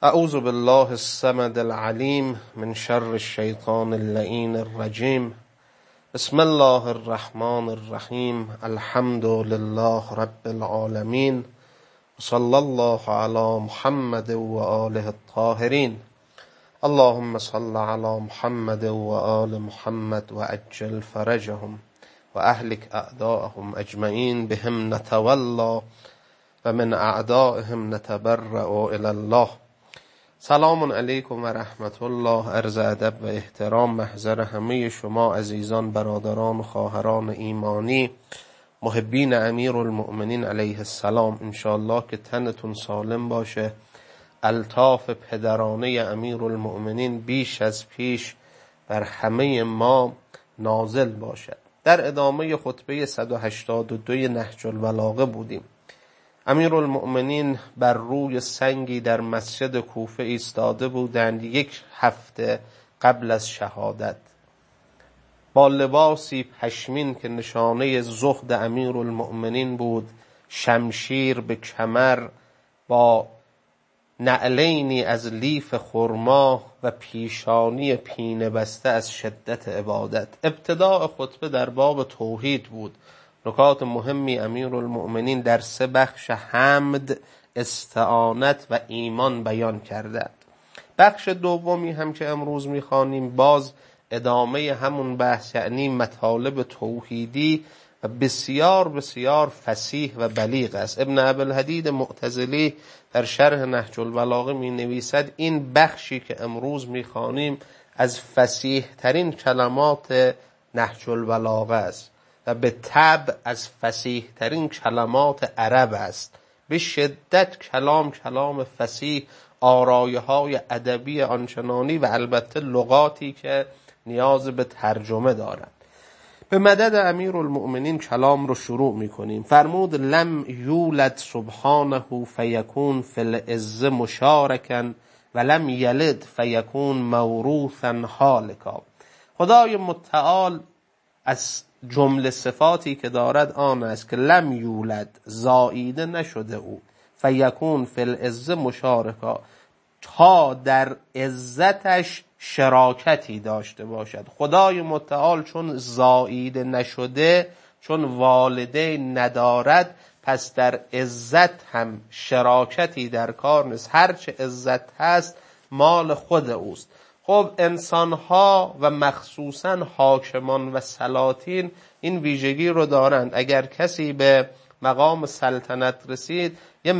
اعوذ بالله الصمد العلیم من شر الشیطان اللعین الرجیم. بسم الله الرحمن الرحیم. الحمد لله رب العالمین. صلی الله علی محمد و آله الطاهرین. اللهم صل علی محمد و آل محمد و عجل فرجهم و اهلک اعداءهم اجمعین بهم نتولا و من اعدائهم نتبرأ الی الله. سلام علیکم و رحمت الله. عرض ادب و احترام محضر همه شما عزیزان، برادران و خواهران ایمانی، محبین امیرالمؤمنین علیه السلام. انشاءالله که تنتون سالم باشه، الطاف پدرانه امیرالمؤمنین بیش از پیش بر همه ما نازل باشد. در ادامه خطبه 182 نهج البلاغه بودیم. امیرالمؤمنین بر روی سنگی در مسجد کوفه ایستاده بودند 1 هفته قبل از شهادت، با لباسی پشمین که نشانه زهد امیرالمؤمنین بود، شمشیر به کمر، با نعلینی از لیف خرما و پیشانی پینه بسته از شدت عبادت. ابتداء خطبه در باب توحید بود. نکات مهمی امیرالمؤمنین در 3 بخش حمد، استعانت و ایمان بیان کردند. بخش دومی هم که امروز میخوانیم باز ادامه همون بحث، یعنی مطالب توحیدی و بسیار بسیار فصیح و بلیغ است. ابن ابوالحدید معتزلی در شرح نهج البلاغه می نویسد این بخشی که امروز میخوانیم از فصیح ترین کلمات نهج البلاغه است و به طبع از فصیح ترین کلمات عرب است. به شدت کلام فصیح، آرایه های ادبی آنچنانی و البته لغاتی که نیاز به ترجمه دارند. به مدد امیرالمؤمنین کلام رو شروع میکنیم. فرمود لم یولد سبحانه فیکون فی العز مشارکا و لم یلد فیکون موروثا هالکا. خدای متعال از جمله صفاتی که دارد آن است که لم یولد، زاییده نشده او، فیکون فی العز مشارکا، تا در عزتش شراکتی داشته باشد. خدای متعال چون زاییده نشده، چون والدین ندارد، پس در عزت هم شراکتی در کار نیست. هرچه عزت هست مال خود اوست. خب انسانها و مخصوصا حاکمان و سلاطین این ویژگی رو دارند. اگر کسی به مقام سلطنت رسید،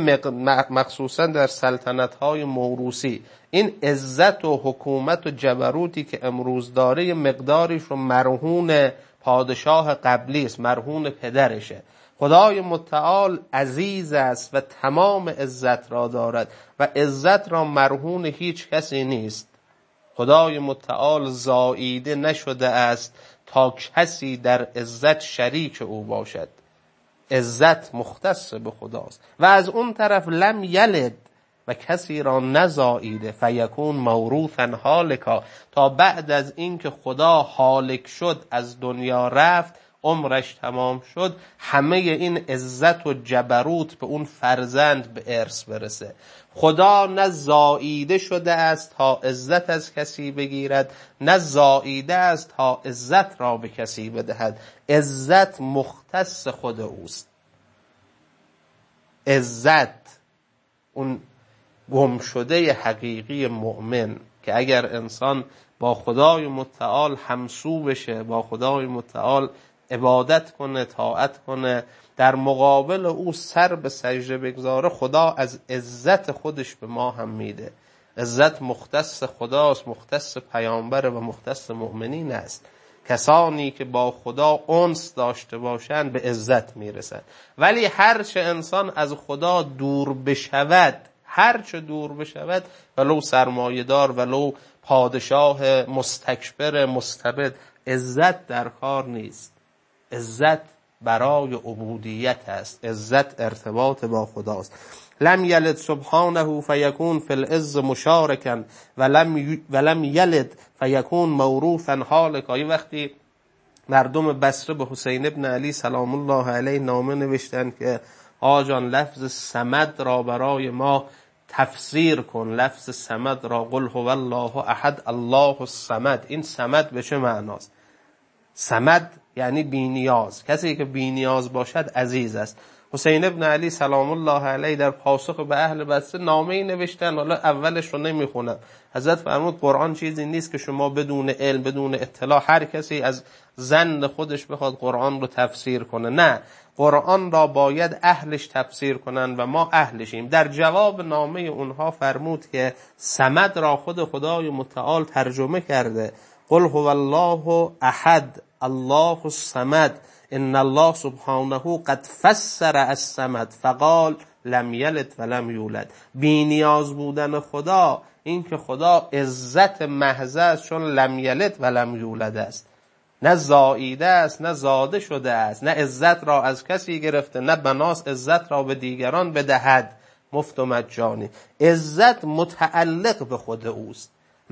مخصوصا در سلطنت‌های موروثی، این عزت و حکومت و جبروتی که امروز داره یه مقداریش رو مرهون پادشاه قبلی است، مرهون پدرشه. خدای متعال عزیز است و تمام عزت را دارد و عزت را مرهون هیچ کسی نیست. خدای متعال زاییده نشده است تا کسی در عزت شریک او باشد. عزت مختص به خداست. و از اون طرف لم یلد، و کسی را نزاییده، فیکون موروثا هالکا، تا بعد از این که خدا هالک شد، از دنیا رفت، عمرش تمام شد، همه این عزت و جبروت به اون فرزند به ارث برسه. خدا نه زاییده شده است تا عزت از کسی بگیرد، نه زاییده است تا عزت را به کسی بدهد. عزت مختص خود اوست. عزت اون گم شده حقیقی مؤمن که اگر انسان با خدای متعال همسو بشه، با خدای متعال عبادت کنه، طاعت کنه، در مقابل او سر به سجده بگذاره، خدا از عزت خودش به ما هم میده. عزت مختص خداست، مختص پیامبر و مختص مؤمنین است. کسانی که با خدا انس داشته باشند به عزت میرسند. ولی هرچه انسان از خدا دور بشود، هرچه دور بشود، ولو سرمایه‌دار، ولو پادشاه مستکبر مستبد، عزت در کار نیست. عزت برای عبودیت است. عزت ارتباط با خداست. لم یلد سبحانه فیکون فی العز مشارکا و لم یلد فیکون موروثا هالکا. یه وقتی مردم بصره به حسین ابن علی سلام الله علیه نامه نوشتن که آجان لفظ صمد را برای ما تفسیر کن لفظ صمد را. قل هو الله احد الله الصمد. این صمد به چه معناست؟ صمد یعنی بی‌نیاز. کسی که بی‌نیاز باشد عزیز است. حسین ابن علی سلام الله علیه در پاسخ به اهل بصره نامه‌ای نوشتن، حالا اولش رو نمیخونم. حضرت فرمود قرآن چیزی نیست که شما بدون علم بدون اطلاع هر کسی از ظن خودش بخواد قرآن رو تفسیر کنه. نه، قرآن را باید اهلش تفسیر کنن و ما اهلشیم. در جواب نامه اونها فرمود که صمد را خود خدای متعال ترجمه کرده. قل هو الله احد الله الصمد ان الله سبحانه قد فسر الصمد فقال لم یلد ولم یولد. بی نیاز بودن خدا، این که خدا عزت محض است، چون لم یلد ولم یولد است، نه زاییده است نه زاده شده است، نه عزت را از کسی گرفته نه بناس عزت را به دیگران بدهد مفت و مجانی. عزت متعلق به خود اوست.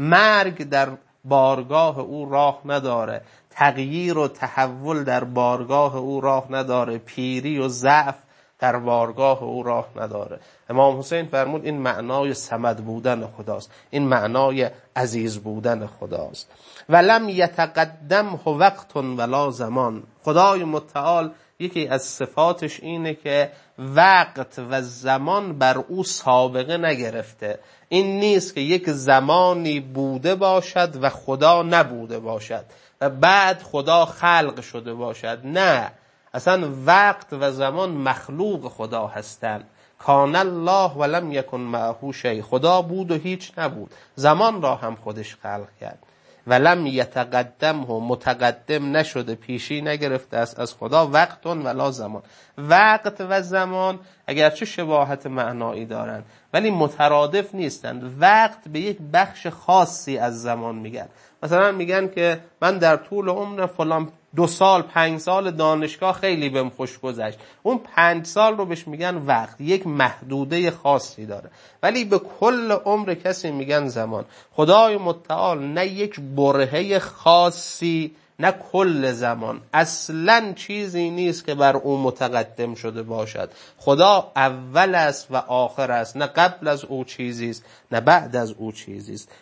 مرگ در بارگاه او راه نداره، تغییر و تحول در بارگاه او راه نداره، پیری و ضعف در بارگاه او راه نداره. امام حسین فرمود این معنای صمد بودن خداست، این معنای عزیز بودن خداست. ولم یتقدمه وقت ولا زمان. خدای متعال یکی از صفاتش اینه که وقت و زمان بر او سابقه نگرفته. این نیست که یک زمانی بوده باشد و خدا نبوده باشد و بعد خدا خلق شده باشد. نه، اصلا وقت و زمان مخلوق خدا هستند. کان الله ولم یکن معه شیء. خدا بود و هیچ نبود. زمان را هم خودش خلق کرد. ولم یتقدمه، متقدم نشده، پیشی نگرفته است از خدا وقت ولا زمان. وقت و زمان اگرچه شباهت معنایی دارند ولی مترادف نیستند. وقت به یک بخش خاصی از زمان میگن. مثلا میگن که من در طول عمر فلان 2 سال 5 سال دانشگاه خیلی بهم خوش گذشت، اون 5 سال رو بهش میگن وقت، یک محدوده خاصی داره. ولی به کل عمر کسی میگن زمان. خدای متعال نه یک برهه خاصی نه کل زمان، اصلا چیزی نیست که بر او متقدم شده باشد. خدا اول است و آخر است، نه قبل از او چیزی است نه بعد از او چیزی است.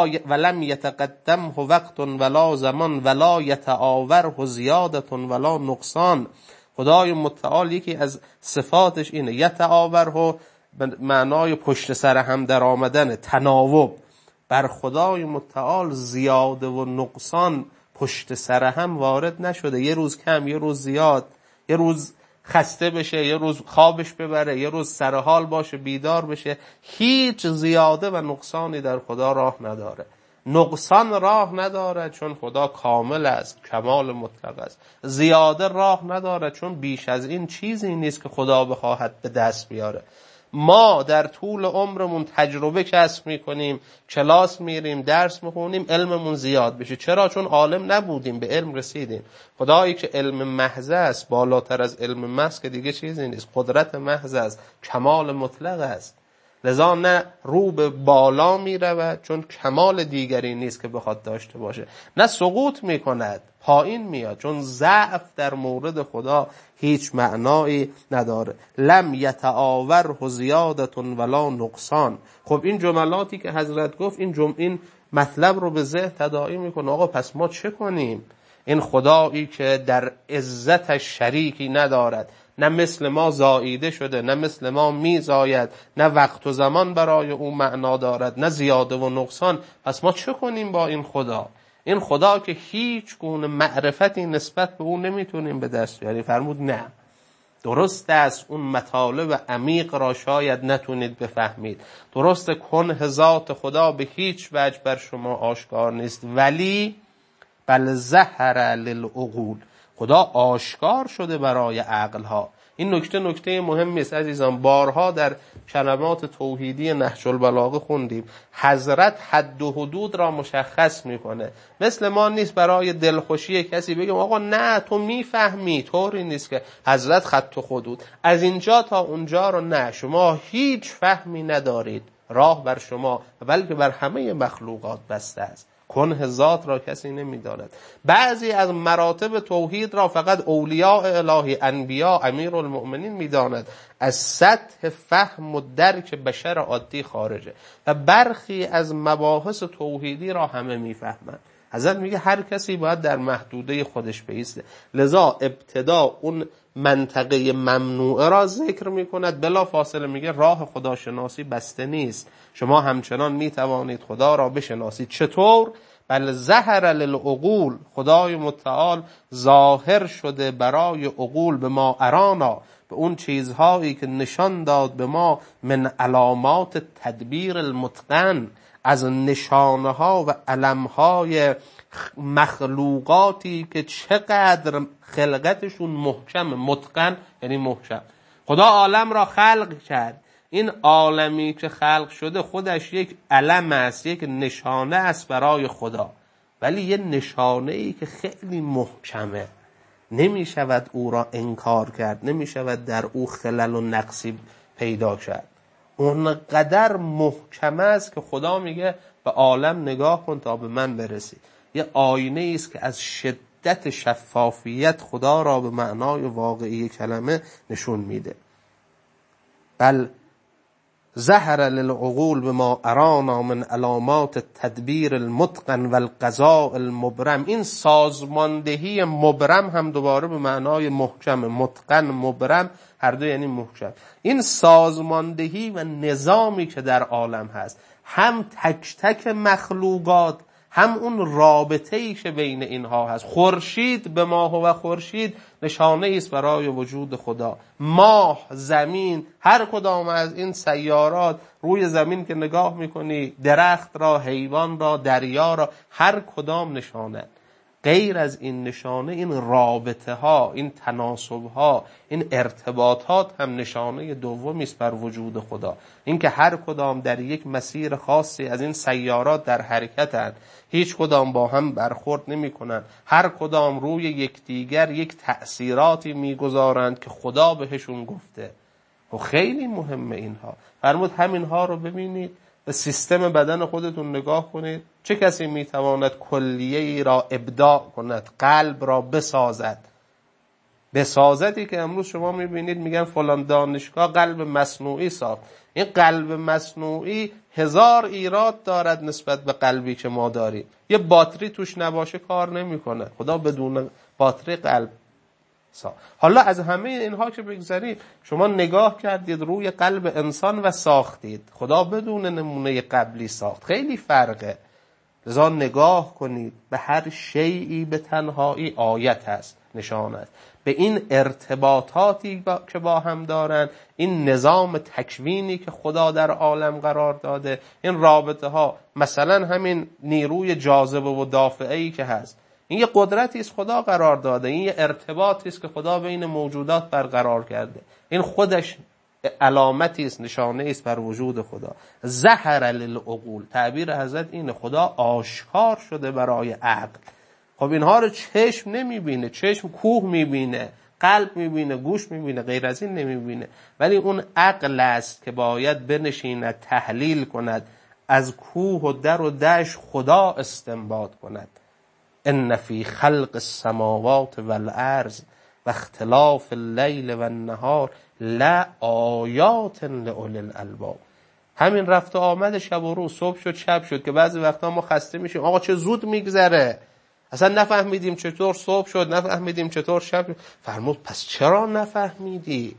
ولم یتقدمه وقت ولا زمان ولا یتعاوره زیادت ولا نقصان. خدای متعال یکی از صفاتش اینه. یتعاوره به معنای پشت سر هم در آمدن، تناوب. بر خدای متعال زیاده و نقصان پشت سر هم وارد نشده. یه روز کم، یه روز زیاد، یه روز خسته بشه، یه روز خوابش ببره، یه روز سرحال باشه بیدار بشه. هیچ زیاده و نقصانی در خدا راه نداره. نقصان راه نداره چون خدا کامل است، کمال مطلق است. زیاده راه نداره چون بیش از این چیزی نیست که خدا بخواهد به دست بیاره. ما در طول عمرمون تجربه کسب میکنیم، کلاس میریم، درس میخونیم، علممون زیاد بشه. چرا؟ چون عالم نبودیم، به علم رسیدیم. خدایی که علم محض است، بالاتر از علم محض که دیگه چیزی نیست، قدرت محض است، کمال مطلق است. لذا نه رو به بالا میرود چون کمال دیگری نیست که بخواد داشته باشه، نه سقوط میکند پایین میاد چون ضعف در مورد خدا هیچ معنایی نداره. لم یتعاوره زیادت ولا نقصان. خب این جملاتی که حضرت گفت این مطلب رو به ذهن تداعی میکنه. آقا پس ما چه کنیم؟ این خدایی که در عزتش شریکی ندارد، نه مثل ما زاییده شده، نه مثل ما میزاید، نه وقت و زمان برای او معنا دارد، نه زیاده و نقصان. پس ما چه کنیم با این خدا؟ این خدا که هیچ گونه معرفتی نسبت به او نمیتونیم به دست بیاریم. فرمود نه، درست است اون مطالب عمیق را شاید نتونید بفهمید، درست کنه ذات خدا به هیچ وجه بر شما آشکار نیست، ولی بل ظهر للعقول، خدا آشکار شده برای عقلها. این نکته مهمی است عزیزان. بارها در کلمات توحیدی نهج البلاغه خوندیم. حضرت حد و حدود را مشخص میکنه. مثل ما نیست برای دلخوشی کسی بگیم آقا نه تو میفهمی. طوری نیست که حضرت خط و حدود از اینجا تا اونجا رو نه، شما هیچ فهمی ندارید، راه بر شما بلکه بر همه مخلوقات بسته است. کنه ذات را کسی نمیداند. بعضی از مراتب توحید را فقط اولیاء الهی، انبیا، امیرالمؤمنین میداند، از سطح فهم و درک بشر عادی خارجه. و برخی از مباحث توحیدی را همه میفهمند. حضرت میگه هر کسی باید در محدوده خودش بایسته. لذا ابتدا اون منطقه ممنوعه را ذکر میکند، بلا فاصله میگه راه خداشناسی بسته نیست، شما همچنان میتوانید خدا را بشناسید. چطور؟ بل ظهر للعقول، خدای متعال ظاهر شده برای عقول، به ما ارانا، به اون چیزهایی که نشان داد به ما، من علامات تدبیر المتقن، از نشانه ها و علمهای مخلوقاتی که چقدر خلقتشون محکم. متقن یعنی محکم. خدا عالم را خلق کرد، این عالمی که خلق شده خودش یک علم است، یک نشانه است برای خدا، ولی یه نشانه ای که خیلی محکمه، نمی شود او را انکار کرد، نمی شود در او خلل و نقصی پیدا کرد. اونقدر محکم است که خدا میگه به عالم نگاه کن تا به من برسی. یه آینه است که از شدت شفافیت خدا را به معنای واقعی کلمه نشون میده. بل ظهر للعقول بما ارانا من علامات تدبیر المتقن و القضاء المبرم. این سازماندهی مبرم هم دوباره به معنای محکم، متقن مبرم هر دو یعنی محکم. این سازماندهی و نظامی که در عالم هست، هم تک تک مخلوقات، هم اون رابطه‌ای که بین اینها هست. خورشید به ماه و خورشید نشانه است برای وجود خدا. ماه، زمین، هر کدام از این سیارات، روی زمین که نگاه میکنی، درخت را، حیوان را، دریا را، هر کدام نشانه. غیر از این نشانه، این رابطه ها، این تناسب ها، این ارتباطات هم نشانه دومی است بر وجود خدا. این که هر کدام در یک مسیر خاصی از این سیارات در حرکتند، هیچ کدام با هم برخورد نمی کنند، هر کدام روی یکدیگر یک تأثیراتی میگذارند که خدا بهشون گفته. و خیلی مهمه اینها. فرمود همینها رو ببینید، به سیستم بدن خودتون نگاه کنید. چه کسی میتواند کلیه ای را ابداع کند، قلب را بسازد؟ بسازدی که امروز شما میبینید میگن فلان دانشگاه قلب مصنوعی ساخت. این قلب مصنوعی 1000 ایراد دارد نسبت به قلبی که ما داریم. یه باتری توش نباشه کار نمیکنه. خدا بدون باتری قلب ساخت. حالا از همه اینها که بگذارید، شما نگاه کردید روی قلب انسان و ساختید. خدا بدون نمونه قبلی ساخت. خیلی فرقه. لذا نگاه کنید به هر شیئی به تنهایی آیت است، نشان است. به این ارتباطاتی که با هم دارن، این نظام تکوینی که خدا در عالم قرار داده، این رابطه ها، مثلا همین نیروی جاذبه و دافعه‌ای که هست، این یه قدرتی است خدا قرار داده، این یه ارتباطی است که خدا بین موجودات برقرار کرده. این خودش علامتی است، نشانه است بر وجود خدا. ظهر للعقول، تعبیر حضرت اینه، خدا آشکار شده برای عقل. خب اینها رو چشم نمیبینه، چشم کوه میبینه، قلب میبینه، گوش میبینه، غیر از این نمیبینه. ولی اون عقل است که باید بنشیند، تحلیل کند، از کوه و در و دشت خدا استنباط کند. ان فی خلق السماوات والارض و اختلاف اللیل و النهار لآیات لأولی الالباب. همین رفت و آمد شب و روز، صبح شد شب شد، که بعضی وقتا ما خسته میشیم، آقا چه زود میگذره، اصلا نفهمیدیم چطور صبح شد، نفهمیدیم چطور شب شد. فرمود پس چرا نفهمیدی؟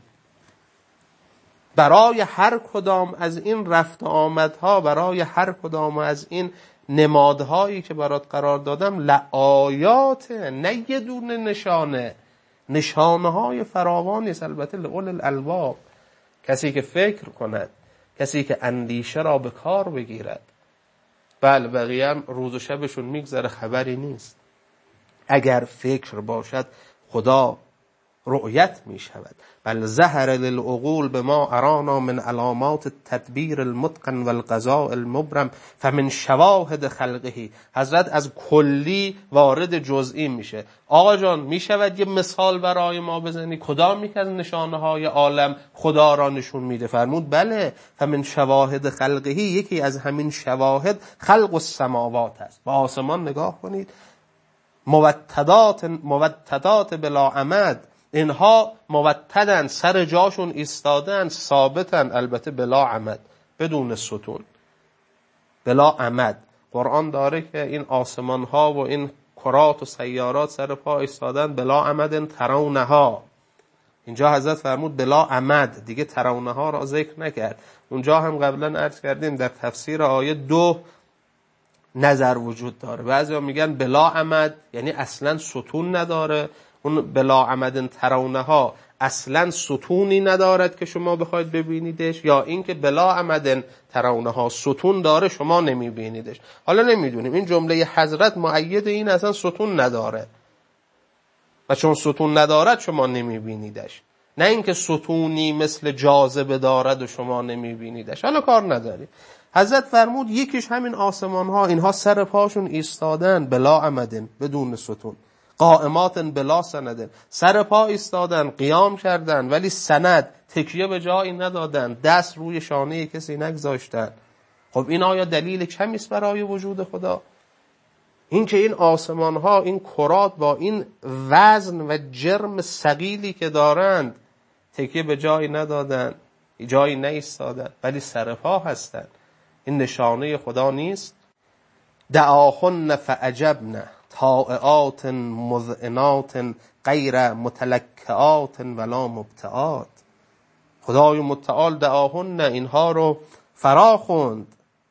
برای هر کدام از این رفت و آمدها، برای هر کدام از این نمادهایی که برات قرار دادم لآیات، نه یه دونه نشانه، نشانه های فراوانی است. البته لأولی الالباب، کسی که فکر کند، کسی که اندیشه را به کار بگیرد. بله بقیه هم روز و شبشون میگذره خبری نیست. اگر فکر باشد خدا رؤیت می شود. بل ظهر للعقول بما ارانا من علامات التدبیر المتقن والقضاء المبرم فمن شواهد خلقه. حضرت از کلی وارد جزئی میشه. آقا جان می شود یه مثال برای ما بزنی؟ کدام یک از نشانه های عالم خدا را نشون میده؟ فرمود بله، فمن شواهد خلقه، یکی از همین شواهد خلق السماوات است. با آسمان نگاه کنید، موتدات بلا عمد، اینها موتدن، سر جاشون ایستادن، ثابتن، البته بلا عمد، بدون ستون، بلا عمد. قرآن داره که این آسمان ها و این کرات و سیارات سر پا ایستادن بلا عمد ترونها. اینجا حضرت فرمود بلا عمد، دیگه ترونها را ذکر نکرد. اونجا هم قبلا عرض کردیم در تفسیر آیه 2 نظر وجود داره. بعضیا میگن بلا عمد یعنی اصلا ستون نداره، اون بلا عمد ترونها اصلا ستونی ندارد که شما بخواید ببینیدش، یا اینکه بلا عمد ترونها ستون داره شما نمیبینیدش. حالا نمیدونیم این جمله حضرت مؤید این اصلا ستون نداره و چون ستون ندارد شما نمیبینیدش، نه اینکه ستونی مثل جاذبه دارد و شما نمیبینیدش. حالا کار نداری. حضرت فرمود یکیش همین آسمان ها، اینها سر پاشون ایستادن بلا عمدن، بدون ستون، قائمات بلا سندن، سر پا ایستادن، قیام کردن، ولی سند، تکیه به جایی ندادن، دست روی شانه کسی نگذاشتن. خب این آیا دلیل کمی است برای وجود خدا؟ این که این آسمان ها، این کرات با این وزن و جرم ثقیلی که دارند، تکیه به جایی ندادن، جایی نایستادن، ولی سر پا هستند، این نشانه خدا نیست؟ دعاهن فعجبن طائعات مذعنات غیر متلکعات ولا مبتعات. خدای متعال دعاهن، اینها رو فرا خوند،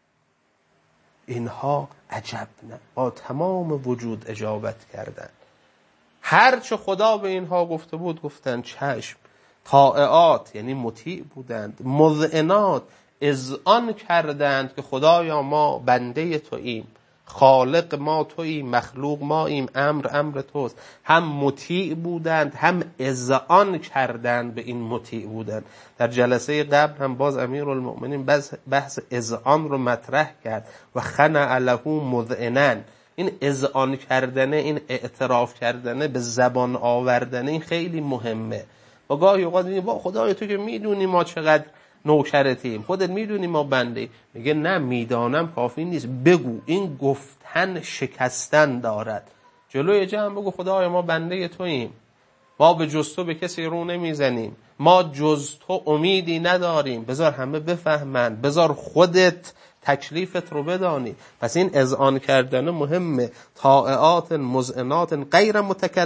اینها عجبن، با تمام وجود اجابت کردن. هرچه خدا به اینها گفته بود گفتن چشم. طائعات یعنی مطیع بودند، مذعنات اذعان کردند که خدایا ما بنده توییم، خالق ما توییم، مخلوق ماییم، امر توست. هم مطیع بودند هم اذعان کردند به این مطیع بودند. در جلسه قبل هم باز امیرالمؤمنین بحث اذعان رو مطرح کرد و خنع له مذعنا. این اذعان کردنه، این اعتراف کردنه، به زبان آوردنه، این خیلی مهمه. و گاهی اوقات میگه با خدای تو که میدونی ما چقدر نوکرتیم، خودت میدونی ما بنده. میگه نه، میدانم کافی نیست، بگو. این گفتن شکستن دارد. جلوی جمع بگو خدای ما بنده توییم، ما به جز تو به کسی رو نمیزنیم، ما جز تو امیدی نداریم. بذار همه بفهمند، بذار خودت تکلیفت رو بدانی. پس این اذعان کردن مهمه. طائعات مذعنات غیر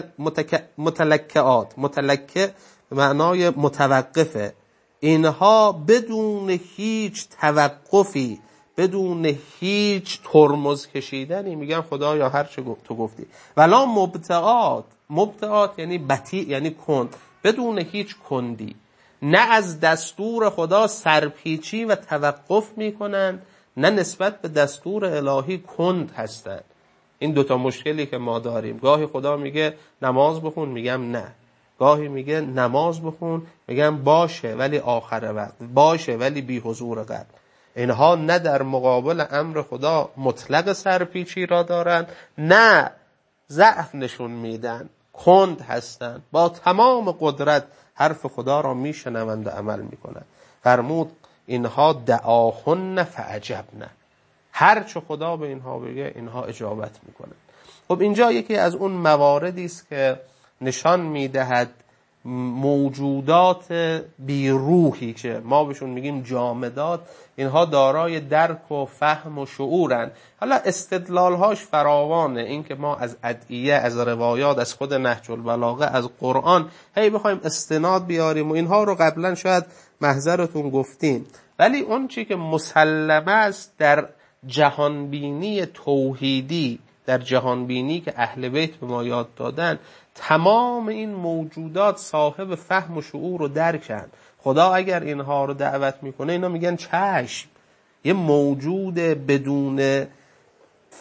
متلکعات، متلکع به معنای متوقفه، اینها بدون هیچ توقفی، بدون هیچ ترمز کشیدنی میگن خدایا هر چه تو گفتی. ولا مبتعات، مبتعات یعنی بطیء، یعنی کند، بدون هیچ کندی. نه از دستور خدا سرپیچی و توقف میکنن، نه نسبت به دستور الهی کند هستند. این دوتا مشکلی که ما داریم. گاهی خدا میگه نماز بخون، میگم نه. گاهی میگه نماز بخون، میگم باشه ولی آخر وقت، باشه ولی بی حضور قلب. اینها نه در مقابل امر خدا مطلق سرپیچی را دارن، نه ضعف نشون میدن، کند هستن، با تمام قدرت حرف خدا را میشنوند و عمل میکنند. فرمود اینها دعاهن فعجبن، هر چه خدا به اینها بگه اینها اجابت میکنند. خب اینجا یکی از اون مواردی است که نشان میدهد موجودات بیروحی که ما بهشون میگیم جامدات، اینها دارای درک و فهم و شعورن. حالا استدلالهاش فراوانه، این که ما از ادعیه، از روایات، از خود نهج البلاغه، از قرآن هی بخوایم استناد بیاریم و اینها رو قبلا شاید محضرتون گفتیم، ولی اون چی که مسلمه است در جهانبینی توحیدی، در جهانبینی که اهل بیت به ما یاد دادن، تمام این موجودات صاحب فهم و شعور و درکن. خدا اگر اینها رو دعوت میکنه اینا میگن چشم. یه موجود بدون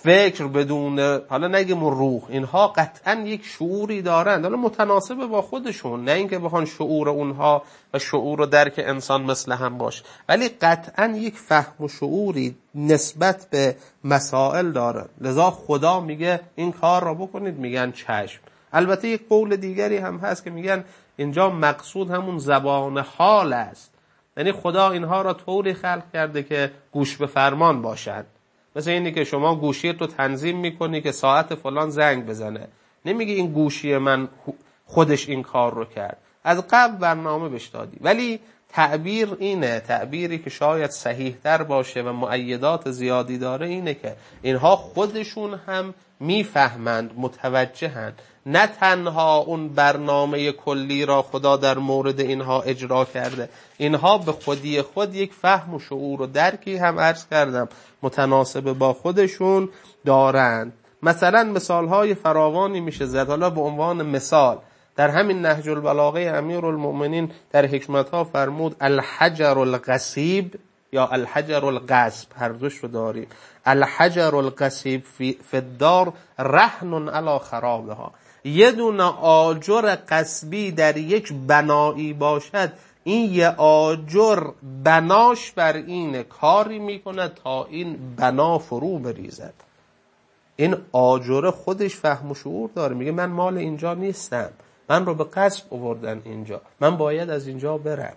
فکر، بدون حالا نگیم روح، اینها قطعا یک شعوری دارند، حالا متناسب با خودشون، نه اینکه بخوان شعور اونها و شعور و درک انسان مثل هم باشه، ولی قطعا یک فهم و شعوری نسبت به مسائل داره. لذا خدا میگه این کار را بکنید، میگن چشم. البته یک قول دیگری هم هست که میگن اینجا مقصود همون زبان حال است، یعنی خدا اینها را طوری خلق کرده که گوش به فرمان باشند. مثل اینی که شما گوشی تو تنظیم میکنی که ساعت فلان زنگ بزنه، نمیگی این گوشی من خودش این کار رو کرد، از قبل برنامه بهش دادی. ولی تعبیر اینه، تعبیری که شاید صحیح تر باشه و مؤیدات زیادی داره، اینه که اینها خودشون هم میفهمند، متوجهند، نه تنها اون برنامه کلی را خدا در مورد اینها اجرا کرده، اینها به خودی خود یک فهم و شعور و درکی هم عرض کردم متناسب با خودشون دارند. مثلا مثالهای فراوانی میشه زد. حالا به عنوان مثال در همین نهج البلاغه امیرالمؤمنین در حکمتها فرمود الحجر القصیب یا الحجر القصب، هر دوش رو داریم. الحجر القصیب فی الدار رهن علی خرابها. یه دونه آجر قصبی در یک بنایی باشد، این یه آجر بناش بر این کاری میکنه تا این بنا فرو بریزد. این آجر خودش فهم و شعور داره، میگه من مال اینجا نیستم، من رو به قصب آوردن اینجا، من باید از اینجا برم.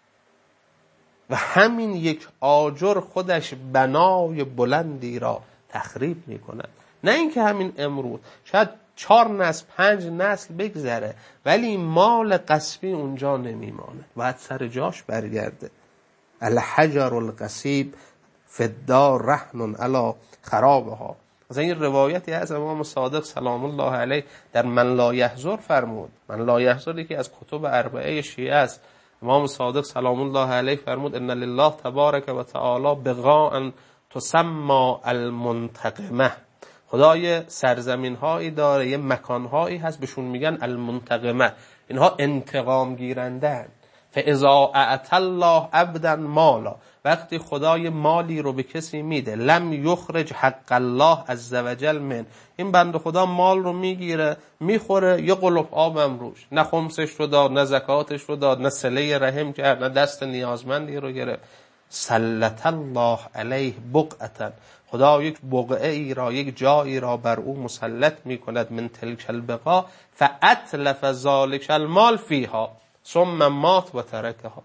و همین یک آجر خودش بنای بلندی را تخریب میکنه. نه اینکه همین امروز شاید 4 نسل 5 نسل بگذره ولی مال قصبی اونجا نمیمانه، باید سر جاش برگرده. الحجر القصیب فی الدار رهن علی خرابها. مثلا این روایتی از امام صادق سلام الله علیه در من لا یحضر فرمود. من لا یحضر یکی از کتب اربعه شیعه است. امام صادق سلام الله علیه فرمود ان لله تبارک و تعالی بقاء تسمى المنتقمه. خدای سرزمین هایی داره، یه مکان هایی هست بهشون میگن المنتقمه، اینها انتقام گیرندن. فاذا اعطى الله عبدا مالا، وقتی خدای مالی رو به کسی میده، لم یخرج حق الله عز وجل من، این بنده خدا مال رو میگیره میخوره، یه قلوب آبم روش، نه خمسش رو داد، نه زکاتش رو داد، نه صله رحم کرد، نه دست نیازمندی رو گرفت. سلط الله علیه بقعتا، خدا یک بقعه ای را، یک جایی را بر او مسلط میکند، من تلک البقاع فاتلف ذلک المال فیها ثم مات و ترکها.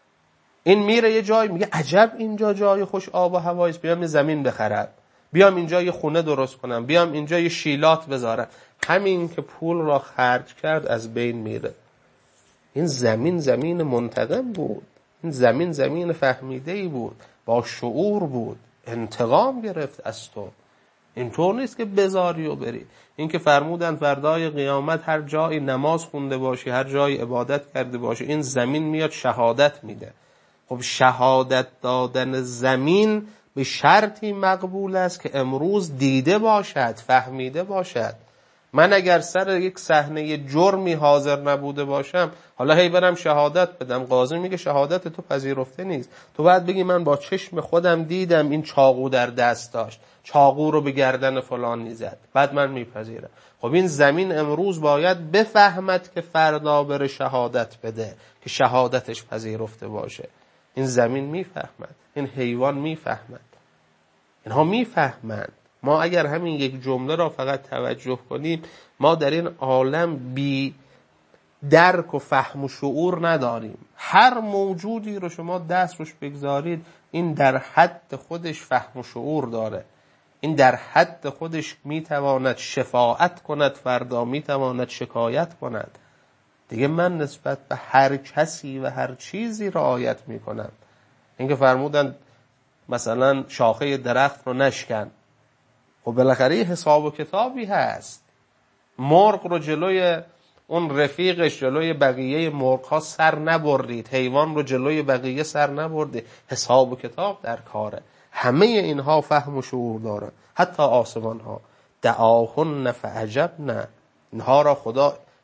این میره یه جای میگه عجب اینجا جای خوش آب و هوایی است، بیام یه زمین بخرم، بیام اینجا یه خونه درست کنم، بیام اینجا یه شیلات بذارم. همین که پول را خرج کرد از بین میره. این زمین زمین منتقم بود، این زمین زمین فهمیده‌ای بود، با شعور بود، انتقام گرفت از تو. اینطور نیست که بذاری و بری. این که فرمودن فردای قیامت هر جایی نماز خونده باشی، هر جایی عبادت کرده باشی، این زمین میاد شهادت میده. خب شهادت دادن زمین به شرطی مقبول است که امروز دیده باشد، فهمیده باشد. من اگر سر یک صحنه جرمی حاضر نبوده باشم، حالا هی برم شهادت بدم، قاضی میگه شهادت تو پذیرفته نیست، تو باید بگی من با چشم خودم دیدم این چاقو در دست داشت، چاقو رو به گردن فلان میزد، بعد من میپذیرم. خب این زمین امروز باید بفهمد که فردا بره شهادت بده که شهادتش پذیرفته باشه. این زمین میفهمد، این حیوان میفهمد، اینها میفهمند. ما اگر همین یک جمله را فقط توجه کنیم، ما در این عالم بی درک و فهم و شعور نداریم. هر موجودی رو شما دست روش بگذارید، این در حد خودش فهم و شعور داره، این در حد خودش میتواند شفاعت کند، فردا میتواند شکایت کند. دیگه من نسبت به هر کسی و هر چیزی رعایت میکنم. اینکه فرمودن مثلا شاخه درخت رو نشکن، خب بالاخره حساب و کتابی هست. مرغ رو جلوی اون رفیقش، جلوی بقیه مرغ ها سر نبرید، حیوان رو جلوی بقیه سر نبرده، حساب و کتاب در کاره. همه اینها فهم و شعور داره. حتی آسمان ها دعاهن فعجبن، اینها را خدا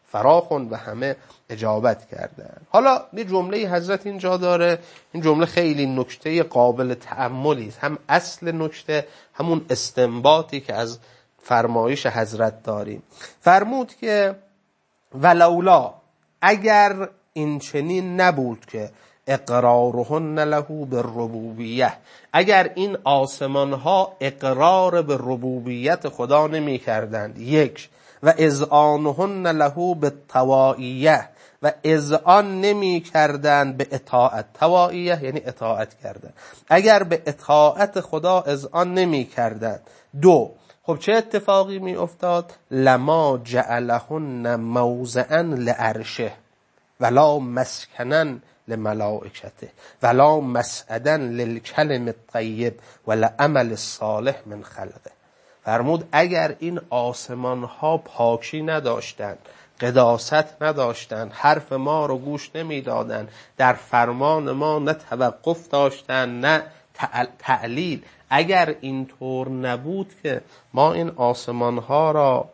فراخوند و همه اجابت کردند. حالا یه جمله حضرت اینجا داره، این جمله خیلی نکته قابل تأملی است، هم اصل نکته همون استنباطی که از فرمایش حضرت داریم. فرمود که ولولا، اگر این چنین نبود که اقرارهن له بالربوبیه، اگر این آسمان ها اقرار به ربوبیت خدا نمی کردند، یک، و اذعانهن له بالطوائیه، و اذعان نمی کردند به اطاعت. طوائیه یعنی اطاعت کردن. اگر به اطاعت خدا اذعان نمی کردند، دو، خب چه اتفاقی می افتاد؟ لما جعلهن موضعا لعرشه ولا مسکنا لملائکته ولا مسعدا للکلم الطیب ولعمل الصالح من خلقه. فرمود اگر این آسمان ها پاکی نداشتند، قداست نداشتند، حرف ما رو گوش نمیدادند، در فرمان ما نه توقف داشتند نه تعلیل، اگر اینطور نبود که ما این آسمان ها را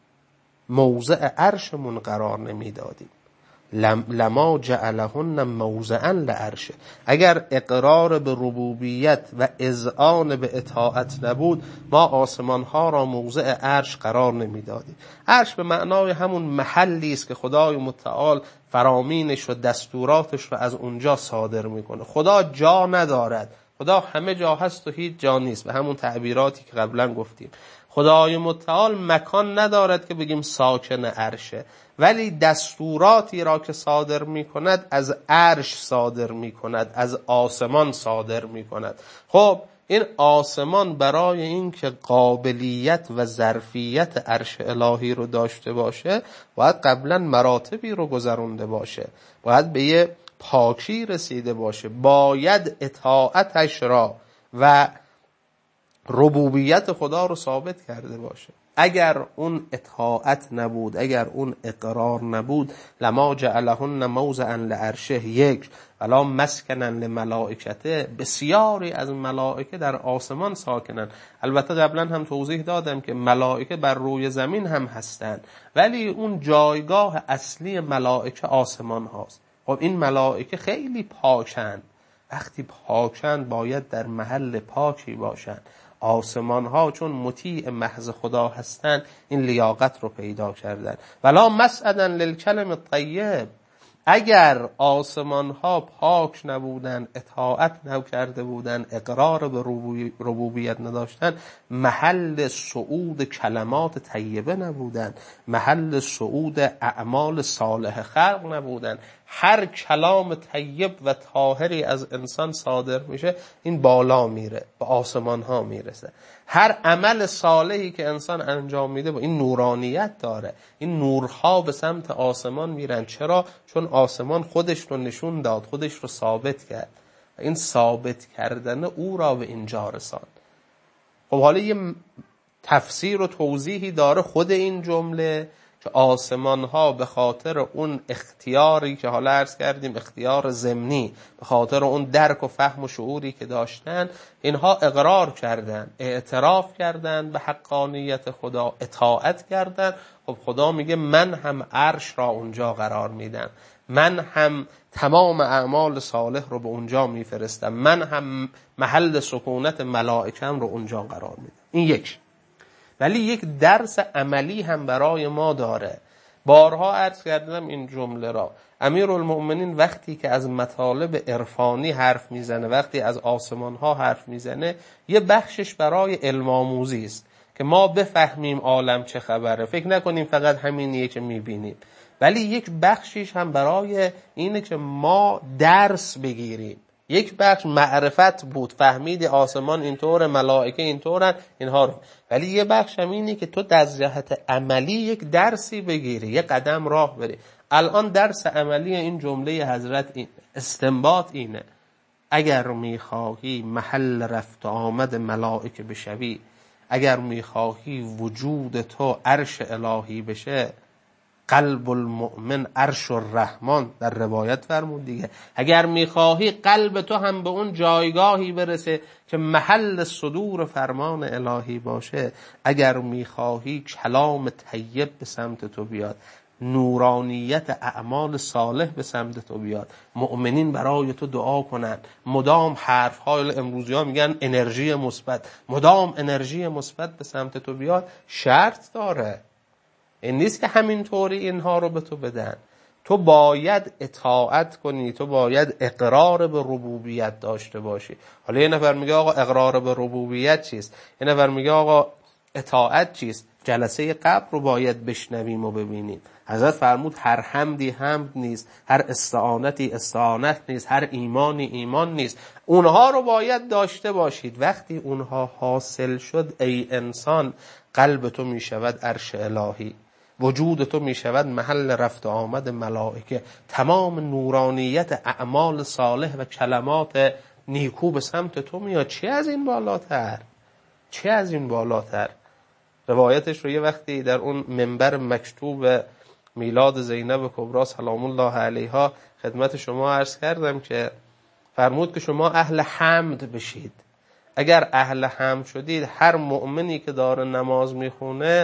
موضع عرشمون قرار نمیدادیم. لما جعلهن موضعا لعرشه، اگر اقرار به ربوبیت و اذعان به اطاعت نبود، ما آسمان ها را موضع عرش قرار نمیدادیم. عرش به معنای همون محلی است که خدای متعال فرامینش و دستوراتش رو از اونجا صادر میکنه. خدا جا ندارد، خدا همه جا هست و هیچ جا نیست، به همون تعبیراتی که قبلا گفتیم. خدای متعال مکان ندارد که بگیم ساکن عرشه، ولی دستوراتی را که صادر می کند از عرش صادر می کند، از آسمان صادر می کند. خب این آسمان برای این که قابلیت و ظرفیت عرش الهی رو داشته باشه، باید قبلا مراتبی رو گذرونده باشه، باید به یه پاکی رسیده باشه، باید اطاعتش را و ربوبیت خدا رو ثابت کرده باشه. اگر اون اطاعت نبود، اگر اون اقرار نبود، لما جعلهن موضعا لعرشه، یک، ولا مسکنا لملائکته، بسیاری از ملائکه در آسمان ساکنن. البته قبلا هم توضیح دادم که ملائکه بر روی زمین هم هستند، ولی اون جایگاه اصلی ملائکه آسمان هاست. خب این ملائکه خیلی پاکند، وقتی پاکند باید در محل پاکی باشند. آسمان ها چون مطیع محض خدا هستند این لیاقت رو پیدا کردن. ولا مسعدا للکلم الطیب، اگر آسمان ها پاک نبودن، اطاعت نکرده بودن، اقرار به ربوبیت نداشتن، محل صعود کلمات طیبه نبودن، محل صعود اعمال صالح خلق نبودن. هر کلام طیب و طاهری از انسان صادر میشه این بالا میره، به آسمان ها میرسه. هر عمل صالحی که انسان انجام میده با این نورانیت داره، این نورها به سمت آسمان میرن. چرا؟ چون آسمان خودش رو نشون داد، خودش رو ثابت کرد، این ثابت کردن او را به اینجا رساند. خب حالا یه تفسیر و توضیحی داره خود این جمله که آسمان ها به خاطر اون اختیاری که حالا عرض کردیم، اختیار ضمنی، به خاطر اون درک و فهم و شعوری که داشتن، اینها اقرار کردن، اعتراف کردن به حقانیت خدا، اطاعت کردن. خب خدا میگه من هم عرش را اونجا قرار میدم، من هم تمام اعمال صالح رو به اونجا میفرستم، من هم محل سکونت ملائکم رو اونجا قرار میدم. این یک. ولی یک درس عملی هم برای ما داره. بارها عرض کردم این جمله را. امیرالمؤمنین وقتی که از مطالب عرفانی حرف میزنه، وقتی از آسمان ها حرف میزنه، یه بخشش برای علم آموزی است که ما بفهمیم عالم چه خبره، فکر نکنیم فقط همینیه که میبینیم، ولی یک بخشش هم برای اینه که ما درس بگیریم. یک بخش معرفت بود، فهمید آسمان اینطور، ملائکه اینطورن، اینها رو. ولی یه بخش هم اینه که تو در جهت عملی یک درسی بگیری، یک قدم راه بری. الان درس عملی این جمله حضرت این استنباط اینه: اگر میخواهی محل رفت آمد ملائکه بشوی، اگر میخواهی وجود تو عرش الهی بشه، قلب المؤمن عرش الرحمن، در روایت فرمود دیگه. اگر میخواهی قلب تو هم به اون جایگاهی برسه که محل صدور فرمان الهی باشه، اگر میخواهی کلام طیب به سمت تو بیاد، نورانیت اعمال صالح به سمت تو بیاد، مؤمنین برای تو دعا کنن، مدام حرف‌های امروزی‌ها میگن انرژی مثبت، مدام انرژی مثبت به سمت تو بیاد، شرط داره. این نیست که همینطوری اینها رو به تو بدن. تو باید اطاعت کنی، تو باید اقرار به ربوبیت داشته باشی. حالا یه نفر میگه آقا اقرار به ربوبیت چیست؟ یه نفر میگه آقا اطاعت چیست؟ جلسه قبل رو باید بشنویم و ببینیم. حضرت فرمود هر حمدی حمد نیست، هر استعانتی استعانت نیست، هر ایمانی ایمان نیست. اونها رو باید داشته باشید. وقتی اونها حاصل شد ای انسان، قلب تو میشود عرش الهی، وجود تو میشود محل رفت و آمد ملائکه. تمام نورانیت اعمال صالح و کلمات نیکو به سمت تو میاد. چه از این بالاتر؟ چه از این بالاتر؟ روایتش رو یه وقتی در اون منبر مکتوب میلاد زینب کبری سلام الله علیها خدمت شما عرض کردم که فرمود که شما اهل حمد بشید. اگر اهل حمد شدید، هر مؤمنی که داره نماز میخونه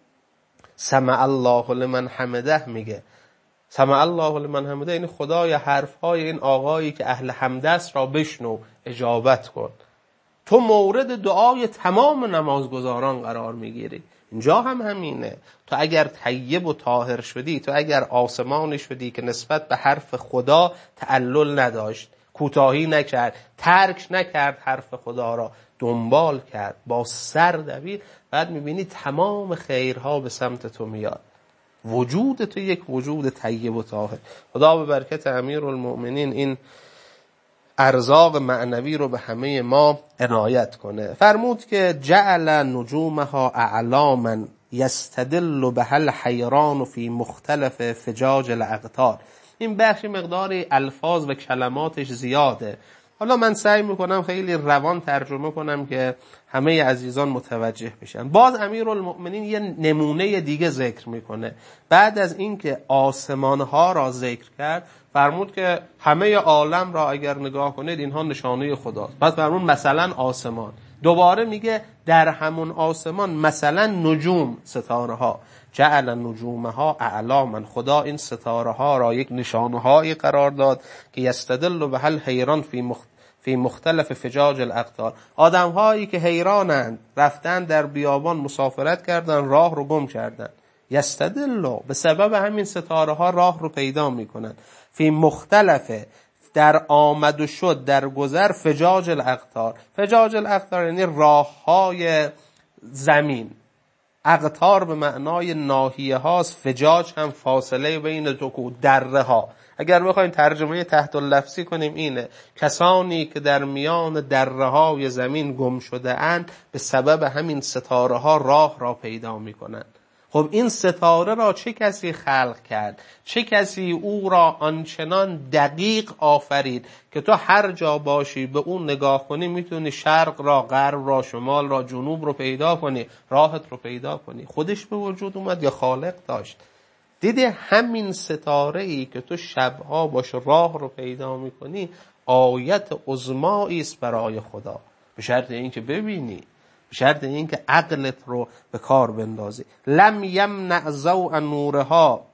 سمع الله لمن حمده میگه. سمع الله لمن حمده یعنی خدای حرفهای این آقایی که اهل حمد است را بشنو، اجابت کن. تو مورد دعای تمام نمازگزاران قرار میگیری. اینجا هم همینه. تو اگر طیب و طاهر شدی، تو اگر آسمانی شدی که نسبت به حرف خدا تعلل نداشت، کوتاهی نکرد، ترک نکرد، حرف خدا را دنبال کرد، با سر دوید، بعد میبینی تمام خیرها به سمت تو میاد. وجود تو یک وجود طیب و طاهر. خدا به برکت امیرالمؤمنین این ارزاق معنوی رو به همه ما عنایت کنه. فرمود که جعل نجومها اعلاما یستدل بها الحیران فی مختلف فجاج الاقطار. این بخش مقداری الفاظ و کلماتش زیاده. حالا من سعی میکنم خیلی روان ترجمه کنم که همه عزیزان متوجه بشن. باز امیرالمؤمنین یه نمونه دیگه ذکر میکنه. بعد از اینکه آسمانها را ذکر کرد، فرمود که همه عالم را اگر نگاه کنید اینها نشانه خداست. پس فرمود مثلا آسمان. دوباره میگه در همون آسمان مثلا نجوم، ستاره ها، جعل نجومها اعلاما. خدا این ستاره ها را یک نشانه هایی قرار داد که یستدل بها الحیران فی مختلف فجاج الاقطار. آدم هایی که حیرانند، رفتن در بیابان مسافرت کردن، راه رو گم کردن، یستدل به سبب همین ستاره ها راه رو پیدا میکنن. فی مختلف در آمد و شد، در گذر، فجاج الاقطار. فجاج الاقطار یعنی راه های زمین. اقطار به معنای ناحیه هاست، فجاج هم فاصله بین دو دره ها. اگر بخوایم ترجمه تحت اللفظی کنیم اینه: کسانی که در میان دره های زمین گم شده اند، به سبب همین ستاره ها راه را پیدا می کنند. خب این ستاره را چه کسی خلق کرد؟ چه کسی او را آنچنان دقیق آفرید که تو هر جا باشی به اون نگاه کنی میتونی شرق را، غرب را، شمال را، جنوب رو پیدا کنی، راحت رو پیدا کنی. خودش به وجود اومد یا خالق داشت؟ دیدی همین ستاره‌ای که تو شبها باش راه رو پیدا میکنی آیت عظمایی است برای خدا، به شرط اینکه ببینی، به شرط اینکه عقلت رو به کار بندازی. لم یمنع ضوء نورها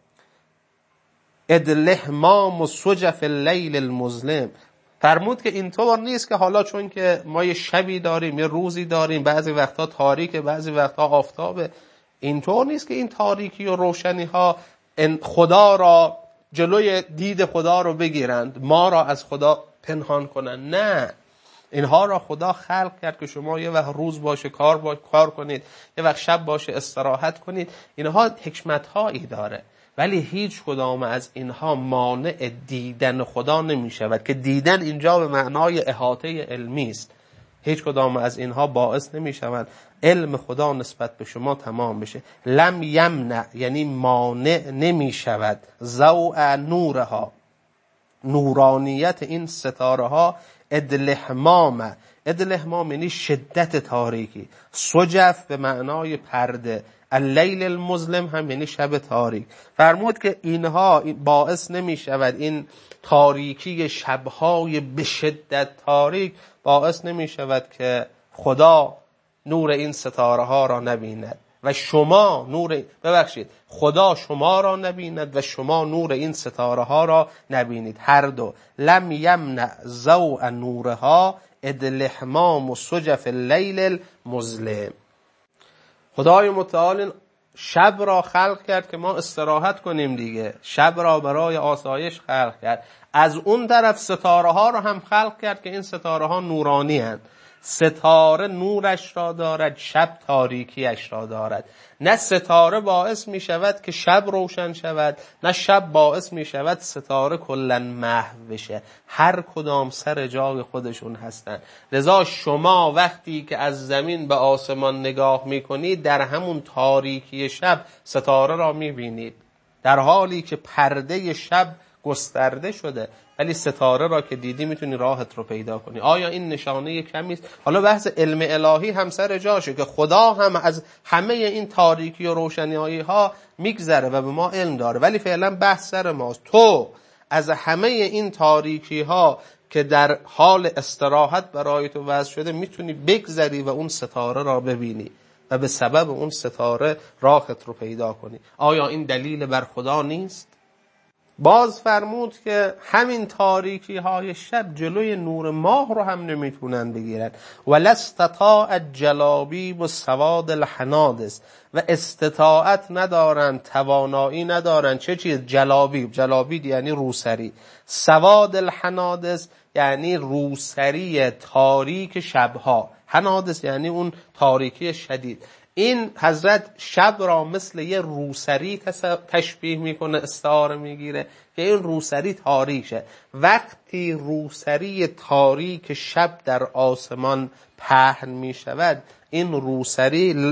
اذ الهمام سجف اللیل المظلم. فرمود که اینطور نیست که حالا چون که ما یه شبی داریم، یه روزی داریم، بعضی وقتا تاریکه، بعضی وقتا آفتابه، اینطور نیست که این تاریکی و روشنی ها خدا را، جلوی دید خدا رو بگیرند، ما را از خدا پنهان کنند. نه، اینها را خدا خلق کرد که شما یه وقت روز باشه کار کنید، یه وقت شب باشه استراحت کنید. اینها حکمت هایی داره، ولی هیچ کدام از اینها مانع دیدن خدا نمی شود که دیدن اینجا به معنای احاطه علمی است. هیچ کدام از اینها باعث نمی شود علم خدا نسبت به شما تمام بشه. لم یمنع یعنی مانع نمی شود ضوء نورها، نورانیت این ستاره ها، ادلهمام. ادلهمام یعنی شدت تاریکی. سجف به معنای پرده، اللیل المظلم هم یعنی شب تاریک. فرمود که اینها باعث نمی شود، این تاریکی شبهای به شدت تاریک باعث نمی شود که خدا نور این ستاره ها را نبیند. و شما نور، ببخشید، خدا شما را نبیند و شما نور این ستاره ها را نبینید. هر دو. لم یمنع ضوء نورها اذ الاحمام سجف اللیل المظلم. خدای متعال شب را خلق کرد که ما استراحت کنیم دیگه. شب را برای آسایش خلق کرد. از اون طرف ستاره ها را هم خلق کرد که این ستاره ها نورانی هستند. ستاره نورش را دارد، شب تاریکیش را دارد. نه ستاره باعث می شود که شب روشن شود، نه شب باعث می شود ستاره کلن محو بشه. هر کدام سر جای خودشون هستند. لذا شما وقتی که از زمین به آسمان نگاه می کنید، در همون تاریکی شب ستاره را می بینید، در حالی که پرده شب گسترده شده، ولی ستاره را که دیدی میتونی راحت رو پیدا کنی. آیا این نشانه کمی است؟ حالا بحث علم الهی هم سر جاشه که خدا هم از همه این تاریکی و روشنایی ها میگذره و به ما علم داره، ولی فعلا بحث سر ماست. تو از همه این تاریکی ها که در حال استراحت برای تو وضع شده میتونی بگذری و اون ستاره را ببینی و به سبب اون ستاره راحت رو پیدا کنی. آیا این دلیل بر خدا نیست؟ باز فرمود که همین تاریکی های شب جلوی نور ماه رو هم نمیتونن بگیرن. ولا استطاعت جلابیب و سواد الحنادث، و استطاعت ندارن، توانایی ندارن. چه چیز؟ جلابیب. جلابیب یعنی روسری. سواد الحنادث یعنی روسری تاریک شبها. حنادث یعنی اون تاریکی شدید. این حضرت شب را مثل یه روسری تشبیه میکنه، استعاره میگیره که این روسری تاریکه. وقتی روسری تاریک شب در آسمان پهن میشود، این روسری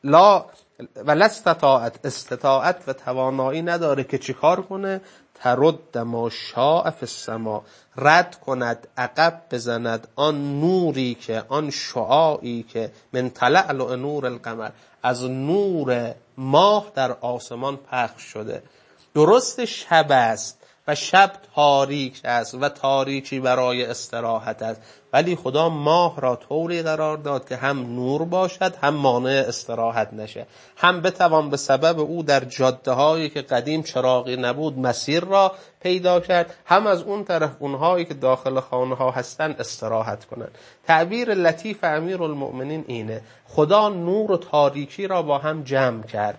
ولا استطاعت و توانایی نداره که چیکار کنه؟ ترد ما شاء فی السما، رد کند، عقب بزند آن نوری که، آن شعاعی که من تلألؤ نور القمر، از نور ماه در آسمان پخش شده. درست شب است و شب تاریک است و تاریکی برای استراحت است، ولی خدا ماه را طوری قرار داد که هم نور باشد، هم مانع استراحت نشه، هم بتوان به سبب او در جاده هایی که قدیم چراغی نبود مسیر را پیدا کرد، هم از اون طرف اونهایی که داخل خانه ها هستن استراحت کنند. تعبیر لطیف امیرالمؤمنین اینه: خدا نور و تاریکی را با هم جمع کرد.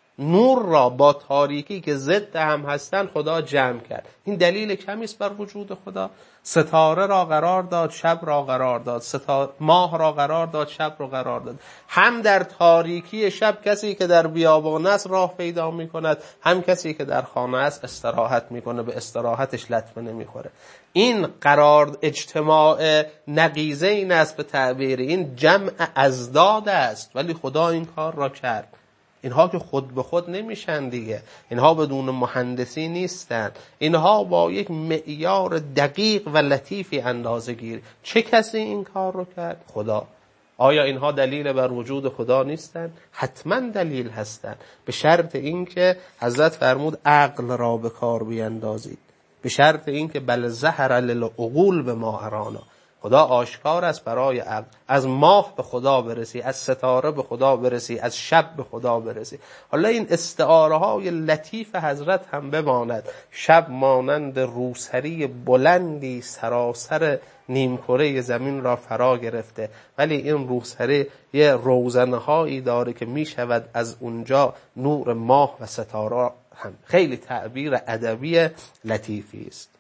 نور را با تاریکی که ضد هم هستن خدا جمع کرد. این دلیل کمی است بر وجود خدا. ستاره را قرار داد، شب را قرار داد، ماه را قرار داد، شب را قرار داد. هم در تاریکی شب کسی که در بیابان است راه پیدا می کند، هم کسی که در خانه است استراحت می کنه، به استراحتش لطمه نمی خوره. این قرار اجتماع نقیضین است به تعبیر، این جمع ازداد است، ولی خدا این کار را کرد. اینها که خود به خود نمیشن دیگه، اینها بدون مهندسی نیستن، اینها با یک معیار دقیق و لطیفی اندازه گیر. چه کسی این کار رو کرد؟ خدا. آیا اینها دلیل بر وجود خدا نیستن؟ حتما دلیل هستن، به شرط اینکه حضرت فرمود عقل را به کار بیندازید، به شرط اینکه بل ظهر للعقول بما ارانا. خدا آشکار است برای عقل. از ماه به خدا برسی، از ستاره به خدا برسی، از شب به خدا برسی. حالا این استعاره های لطیف حضرت هم بماند. شب مانند روسری بلندی سراسر نیمکره زمین را فرا گرفته، ولی این روسری یه روزنهایی داره که می شود از اونجا نور ماه و ستاره هم. خیلی تعبیر ادبی لطیفی است.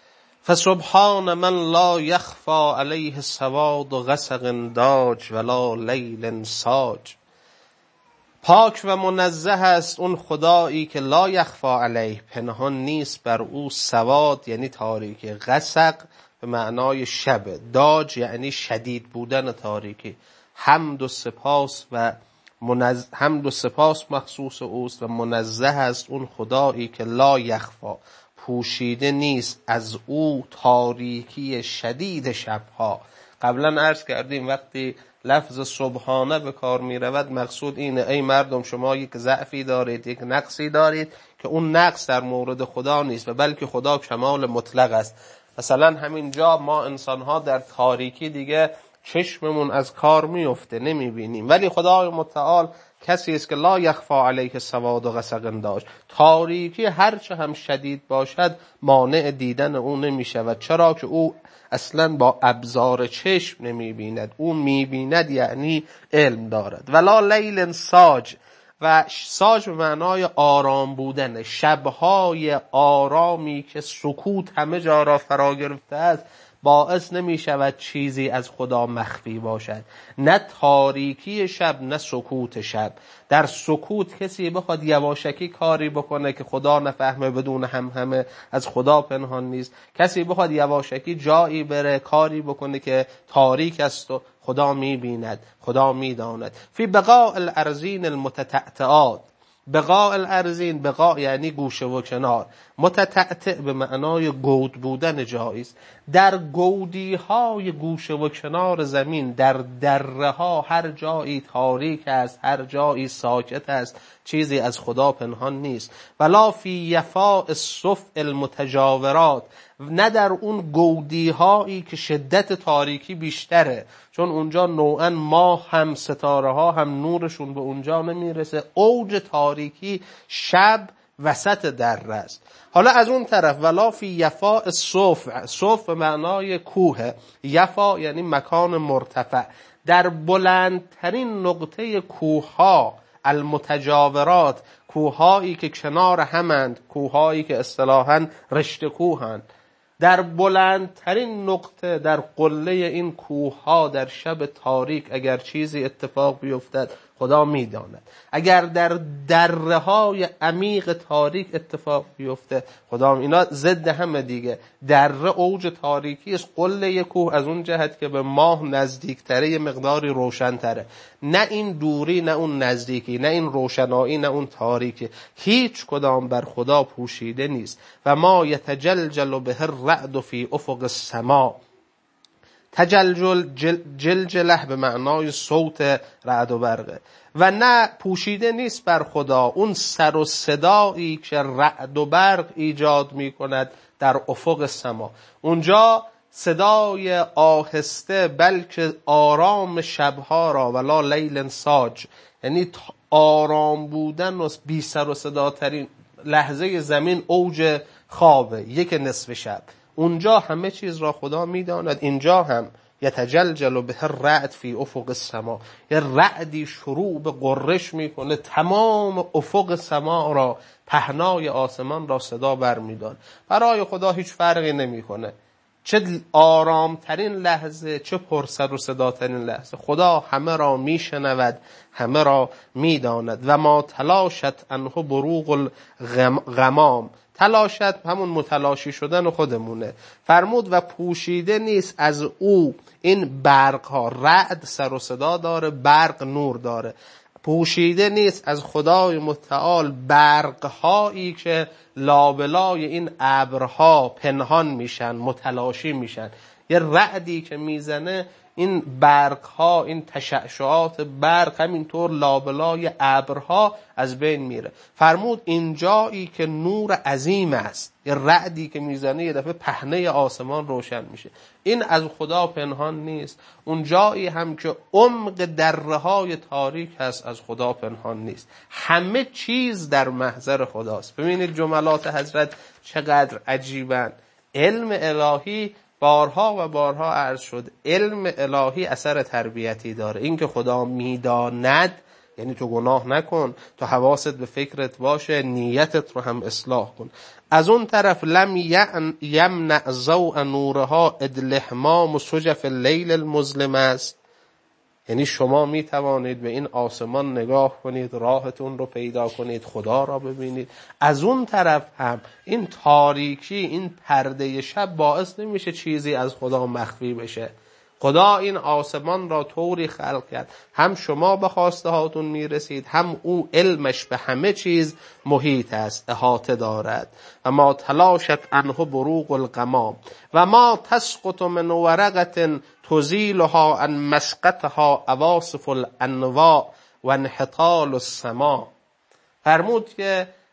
فسبحان من لا یخفی علیه سواد غسق داج ولا لیل ساج. پاک و منزه است اون خدایی که لا یخفی علیه، پنهان نیست بر او، سواد یعنی تاریکی، غسق به معنای شب، داج یعنی شدید بودن تاریکی. حمد و سپاس مخصوص اوست و منزه است اون خدایی که لا یخفی، پوشیده نیست از او تاریکی شدید شبها. قبلا عرض کردیم وقتی لفظ سبحانه به کار می رود مقصود اینه: ای مردم شما یک ضعفی دارید، یک نقصی دارید که اون نقص در مورد خدا نیست و بلکه خدا کمال مطلق است. مثلا همین جا ما انسان‌ها در تاریکی دیگه چشممون از کار میفته نمیبینیم، ولی خدای متعال کسی است که لا یخفا علیه سواد و غسق داشت. تاریکی هرچه هم شدید باشد مانع دیدن او نمیشود. چرا که او اصلا با ابزار چشم نمیبیند، او میبیند یعنی علم دارد. ولا لیل ساج، و ساج به معنای آرام بودن، شبهای آرامی که سکوت همه جا را فرا گرفته است باعث نمی شود چیزی از خدا مخفی باشد. نه تاریکی شب نه سکوت شب. در سکوت کسی بخواد یواشکی کاری بکنه که خدا نفهمه بدون همه از خدا پنهان نیست. کسی بخواد یواشکی جایی بره کاری بکنه که تاریک است و خدا میبیند، خدا میداند. فی بقاء الارضین المتتعتعات. بقاء الارضین، بقاء یعنی گوشه و کنار، متتعتع به معنای گود بودن جایی است. در گودی های گوشه و کنار زمین، در دره ها هر جایی تاریک است، هر جایی ساکت است، چیزی از خدا پنهان نیست. ولا فی یفاء الصفء المتجاورات، نه در اون گودی هایی که شدت تاریکی بیشتره، چون اونجا نوعا ماه هم ستاره ها هم نورشون به اونجا نمیرسه. اوج تاریکی شب وسط دره است. حالا از اون طرف ولا فی یفاء الصفء، صفء به معنای کوه، یفا یعنی مکان مرتفع، در بلندترین نقطه کوه ها، المتجاورات، کوههایی که کنار همند، کوههایی که اصطلاحاً رشته کوهند، در بلندترین نقطه در قله این کوهها در شب تاریک اگر چیزی اتفاق بیفتد خدا میداند. اگر در دره های عمیق تاریک اتفاق بیفته خدا، اینا ضد همه دیگه. دره اوج تاریکی است، قله کوه از اون جهت که به ماه نزدیکتره یه مقداری روشنتره. نه این دوری نه اون نزدیکی، نه این روشنایی نه اون تاریکی، هیچ کدام بر خدا پوشیده نیست. و ما یتجلجل به الرعد فی افق السما. تجلجل جلجله به معنای صوت رعد و برقه. و نه پوشیده نیست بر خدا اون سر و صدایی که رعد و برق ایجاد می کند در افق سما. اونجا صدای آهسته بلکه آرام شبها را، ولا لیل ساج، یعنی آرام بودن و بی سر و صدا ترین لحظه زمین اوج خوابه، یک نصف شب. اونجا همه چیز را خدا میداند. اینجا هم یتجلجل به الرعد فی افق السما، یه رعدی شروع به قرش میکنه، تمام افق سما را، پهنای آسمان را صدا برمیدان. برای خدا هیچ فرقی نمیکنه چه آرام ترین لحظه چه پر سر و صدا ترین لحظه، خدا همه را میشنود، همه را میداند. و ما تلاشت عنه بروق الغمام، تلاشت همون متلاشی شدن خودمونه. فرمود و پوشیده نیست از او این برق ها. رعد سر و صدا داره، برق نور داره. پوشیده نیست از خدای متعال برق هایی که لابلای این ابرها پنهان میشن، متلاشی میشن. یه رعدی که میزنه، این برق ها، این تشعشعات برق همینطور لابلای ابرها از بین میره. فرمود این جایی که نور عظیم است، یه رعدی که میزنه یه دفعه پهنه آسمان روشن میشه، این از خدا پنهان نیست. اون جایی هم که عمق دره های تاریک هست از خدا پنهان نیست. همه چیز در محضر خداست. ببینید جملات حضرت چقدر عجیبن. علم الهی بارها و بارها عرض شد، علم الهی اثر تربیتی داره. این که خدا میداند یعنی تو گناه نکن، تو حواست به فکرت باشه، نیتت رو هم اصلاح کن. از اون طرف لم یمنع ضوء نورها ادلحمام و سجف اللیل المظلم است، یعنی شما می توانید به این آسمان نگاه کنید، راهتون رو پیدا کنید، خدا را ببینید. از اون طرف هم این تاریکی، این پرده شب باعث نمیشه چیزی از خدا مخفی بشه. خدا این آسمان را طوری خلق کرد هم شما به خواسته هاتون میرسید، هم او علمش به همه چیز محیط است، احاطه دارد. و ما تلاشت عنه بروق الغمام و ما تسقط من ورقة تزیلها عن مسقطها اواصف الانواع و انحطال السما. فرمود که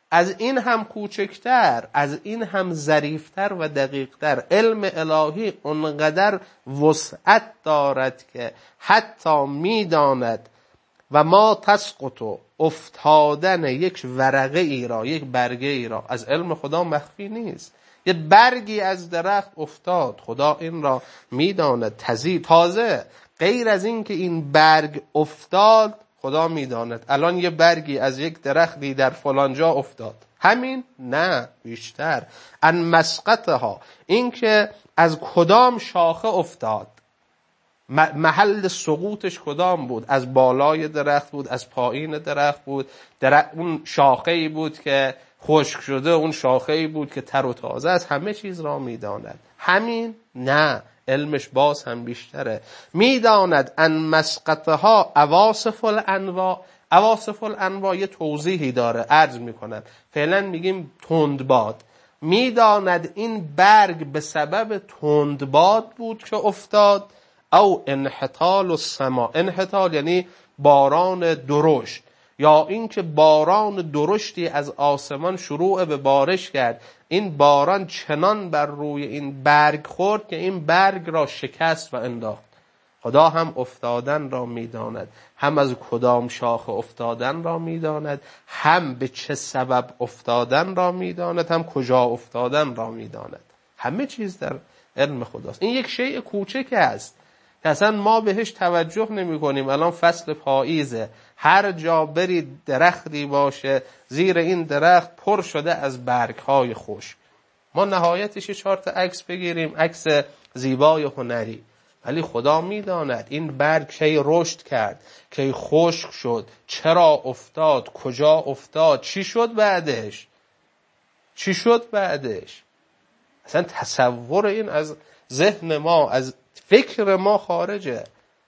از این هم کوچکتر، از این هم ظریفتر و دقیقتر. علم الهی اونقدر وسعت دارد که حتی میداند و ما تسقط، افتادن یک ورقه ای را، یک برگه ای را، از علم خدا مخفی نیست. یه برگی از درخت افتاد، خدا این را میداند. تازه غیر از این که این برگ افتاد، خدا میداند الان یه برگی از یک درختی در فلان جا افتاد. همین؟ نه، بیشتر. ان مسقطها، این که از کدام شاخه افتاد، محل سقوطش کدام بود، از بالای درخت بود، از پایین درخت بود، اون شاخه‌ای بود که خشک شده، اون شاخه‌ای بود که تر و تازه است. همه چیز را میداند. همین؟ نه، علمش باز هم بیشتره. میداند ان مسقطها اواصف الانواع. اواصف الانواع یه توضیحی داره، عرض میکنن. فعلا میگیم تندباد. میداند این برگ به سبب تندباد بود که افتاد، او انحطال السما. انحطال یعنی باران درشت، یا اینکه باران درشتی از آسمان شروع به بارش کرد. این باران چنان بر روی این برگ خورد که این برگ را شکست و انداخت. خدا هم افتادن را میداند، هم از کدام شاخه افتادن را میداند، هم به چه سبب افتادن را میداند، هم کجا افتادن را میداند. همه چیز در علم خداست. این یک شیء کوچک است که اصلا ما بهش توجه نمی کنیم. الان فصل پاییزه، هر جا برید درختی باشه، زیر این درخت پر شده از برگ‌های خشک. ما نهایتش 4 تا عکس بگیریم، عکس زیبای هنری، ولی خدا میداند این برگ کی رشد کرد، کی خشک شد، چرا افتاد، کجا افتاد، چی شد بعدش. اصلا تصور این از ذهن ما، از فکر ما خارجه.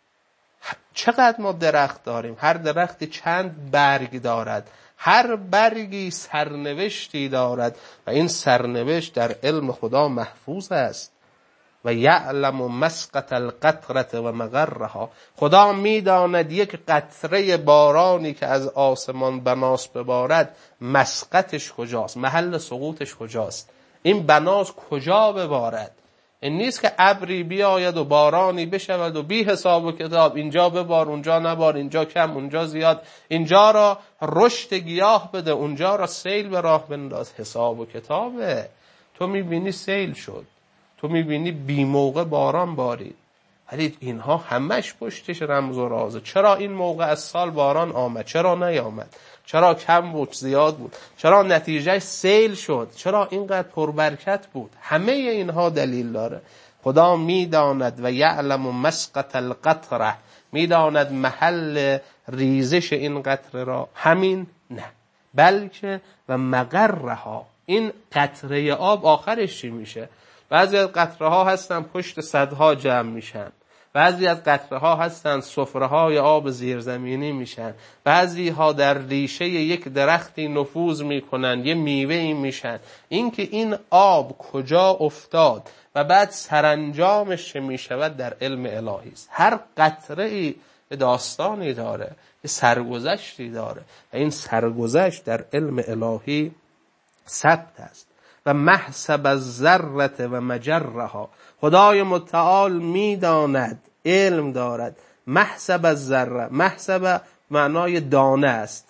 چقدر ما درخت داریم، هر درختی چند برگ دارد، هر برگی سرنوشتی دارد و این سرنوشت در علم خدا محفوظ است. و یعلم مسقط القطره و مغرها. خدا میداند یک قطره بارانی که از آسمان بناس ببارد، مسقطش کجاست، محل سقوطش کجاست، این بناس کجا ببارد. این نیست که ابری بیاید و بارانی بشود و بی حساب و کتاب، اینجا ببار اونجا نبار، اینجا کم اونجا زیاد، اینجا را رشد گیاه بده اونجا را سیل به راه بنداز. حساب و کتابه. تو میبینی سیل شد، تو میبینی بی موقع باران بارید، ولی اینها همش پشتش رمز و رازه. چرا این موقع از سال باران آمد، چرا نیامد، چرا کم بود زیاد بود، چرا نتیجه سیل شد، چرا اینقدر پربرکت بود. همه اینها دلیل داره. خدا میداند و یعلم مسقط القطره، میداند محل ریزش این قطره را. همین نه، بلکه و مغرها، این قطره آب آخرش چی میشه. بعضی از قطره ها هستن پشت سدها جمع میشن، بعضی از قطره ها هستن سفره های آب زیرزمینی میشن، بعضی ها در ریشه یک درختی نفوذ میکنن، یه میوه‌ای میشن. اینکه این آب کجا افتاد و بعد سرانجامش چه میشود در علم الهی است. هر قطره ای داستانی داره، یه سرگذشتی داره و این سرگذشت در علم الهی ثبت است. و محسب الذره و مجرها، خدای متعال میداند، علم دارد. محسب الذره، محسب معنای دانه است.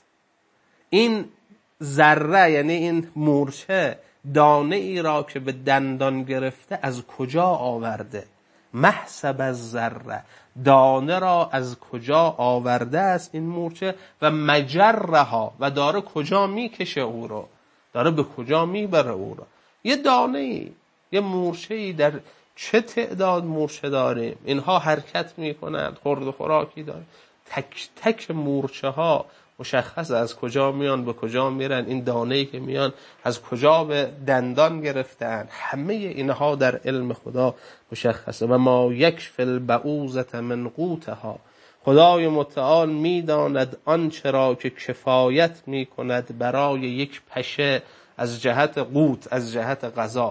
این ذره یعنی این مورچه، دانه ای را که به دندان گرفته از کجا آورده. محسب الذره، دانه را از کجا آورده است این مورچه. و مجرها، و داره کجا میکشه او رو، داره به کجا میبره او را. یه دانه ای، یه مورچه ای، در چه تعداد مورچه داریم، اینها حرکت میکنند، خورد و خوراکی داریم. تک تک مورچه ها مشخص از کجا میان به کجا میرن، این دانه ای که میان از کجا به دندان گرفتن. همه اینها در علم خدا مشخصه. و ما یکفی البعوضة من قوتها، خدای متعال میداند آنچه را که کفایت میکند برای یک پشه از جهت قوت، از جهت غذا.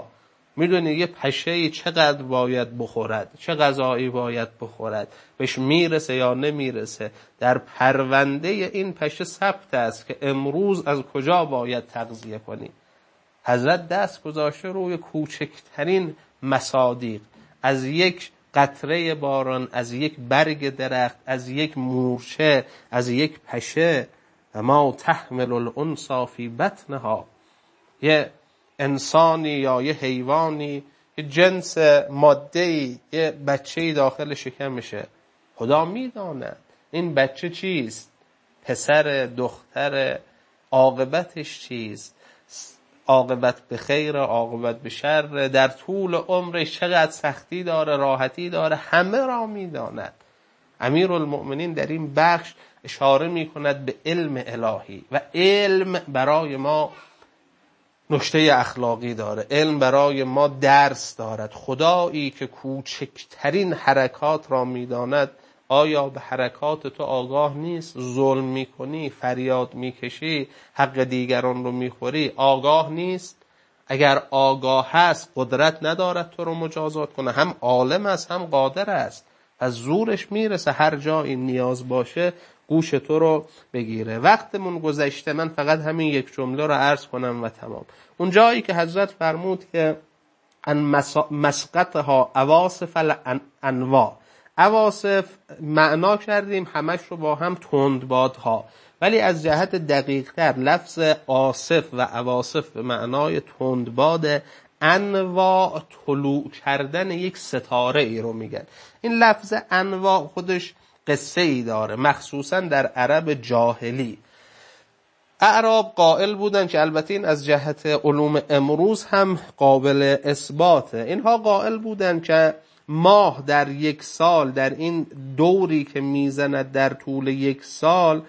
میدونی یه پشه چقدر باید بخورد، چه غذایی باید بخورد، بهش میرسه یا نمیرسه. در پرونده این پشه ثبت است که امروز از کجا باید تغذیه کنی. حضرت دست گذاشته روی کوچکترین مصادیق، از یک قطره باران، از یک برگ درخت، از یک مورچه، از یک پشه. ما تحمل الانثی فی بطنها، یه انسانی یا یه حیوانی، یه جنس ماده‌ای، یه بچه‌ای داخل شکمشه. خدا میداند این بچه چیست، پسر، دختر، عاقبتش چیست، عاقبت به خیر، عاقبت به شر، در طول عمرش چقدر سختی داره، راحتی داره، همه را میداند. امیرالمؤمنین در این بخش اشاره میکند به علم الهی و علم برای ما نکته اخلاقی داره، علم برای ما درس دارد. خدایی که کوچکترین حرکات را میداند، آیا به حرکات تو آگاه نیست؟ ظلم میکنی، فریاد میکشی، حق دیگران رو میخوری، آگاه نیست؟ اگر آگاه هست قدرت ندارد تو رو مجازات کنه؟ هم عالم است هم قادر است. از زورش میرسه هر جایی نیاز باشه گوش تو رو بگیره. وقتمون گذشته، من فقط همین یک جمله رو عرض کنم و تمام. اون جایی که حضرت فرمود که ان مسقطها اواصف الانواع، اواصف معنا کردیم همش رو با هم تندبادها، ولی از جهت دقیق‌تر لفظ آصف و اواصف به معنای تندباد، انواع طلوع کردن یک ستاره ای رو میگن. این لفظ انواع خودش قصه ای داره، مخصوصا در عرب جاهلی. اعراب قائل بودن که البته این از جهت علوم امروز هم قابل اثباته، اینها قائل بودن که ماه در یک سال، در این دوری که میزند در طول یک سال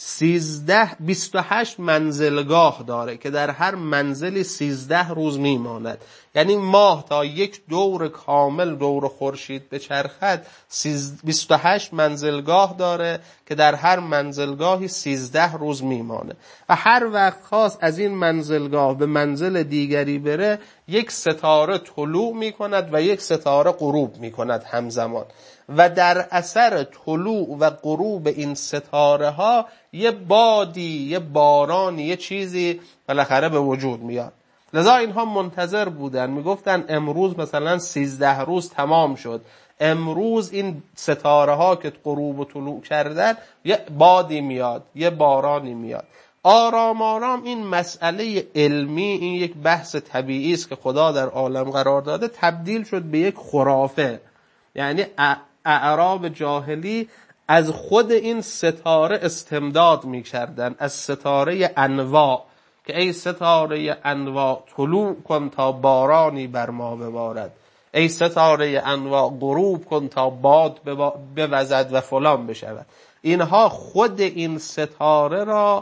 28 منزلگاه داره که در هر منزلی 13 روز میماند. یعنی ماه تا یک دور کامل دور خورشید بچرخد 28 منزلگاه داره که در هر منزلگاهی 13 روز میمانه و هر وقت خواست از این منزلگاه به منزل دیگری بره، یک ستاره طلوع میکند و یک ستاره غروب میکند همزمان و در اثر طلوع و غروب این ستاره ها یه بادی، یه بارانی، یه چیزی بالاخره به وجود میاد. لذا اینها منتظر بودن، میگفتن امروز مثلا 13 روز تمام شد، امروز این ستاره ها که غروب و طلوع کردن یه بادی میاد، یه بارانی میاد. آرام آرام این مسئله علمی، این یک بحث طبیعی است که خدا در عالم قرار داده، تبدیل شد به یک خرافه. یعنی اعراب جاهلی از خود این ستاره استمداد می‌کردن، از ستاره انواع، که ای ستاره انواع طلوع کن تا بارانی بر ما ببارد، ای ستاره انواع غروب کن تا باد بوزد و فلان بشود. اینها خود این ستاره را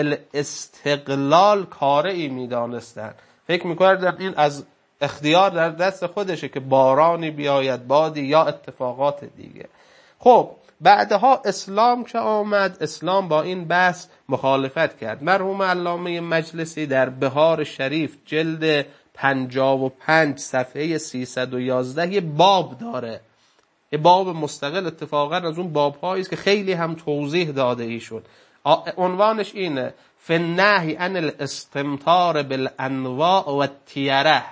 بالاستقلال کاری می‌دانستند، فکر می‌کردن این از اختیار در دست خودشه که بارانی بیاید، بادی یا اتفاقات دیگه. خب بعدها اسلام که آمد، اسلام با این بحث مخالفت کرد. مرحوم علامه مجلسی در بهار شریف جلد 55 صفحه 311 یه باب داره، یه باب مستقل، اتفاقا از اون باب‌هایی است که خیلی هم توضیح داده ای شد. عنوانش اینه: فی النهی عن الاستمطار بالانواع و الطیره.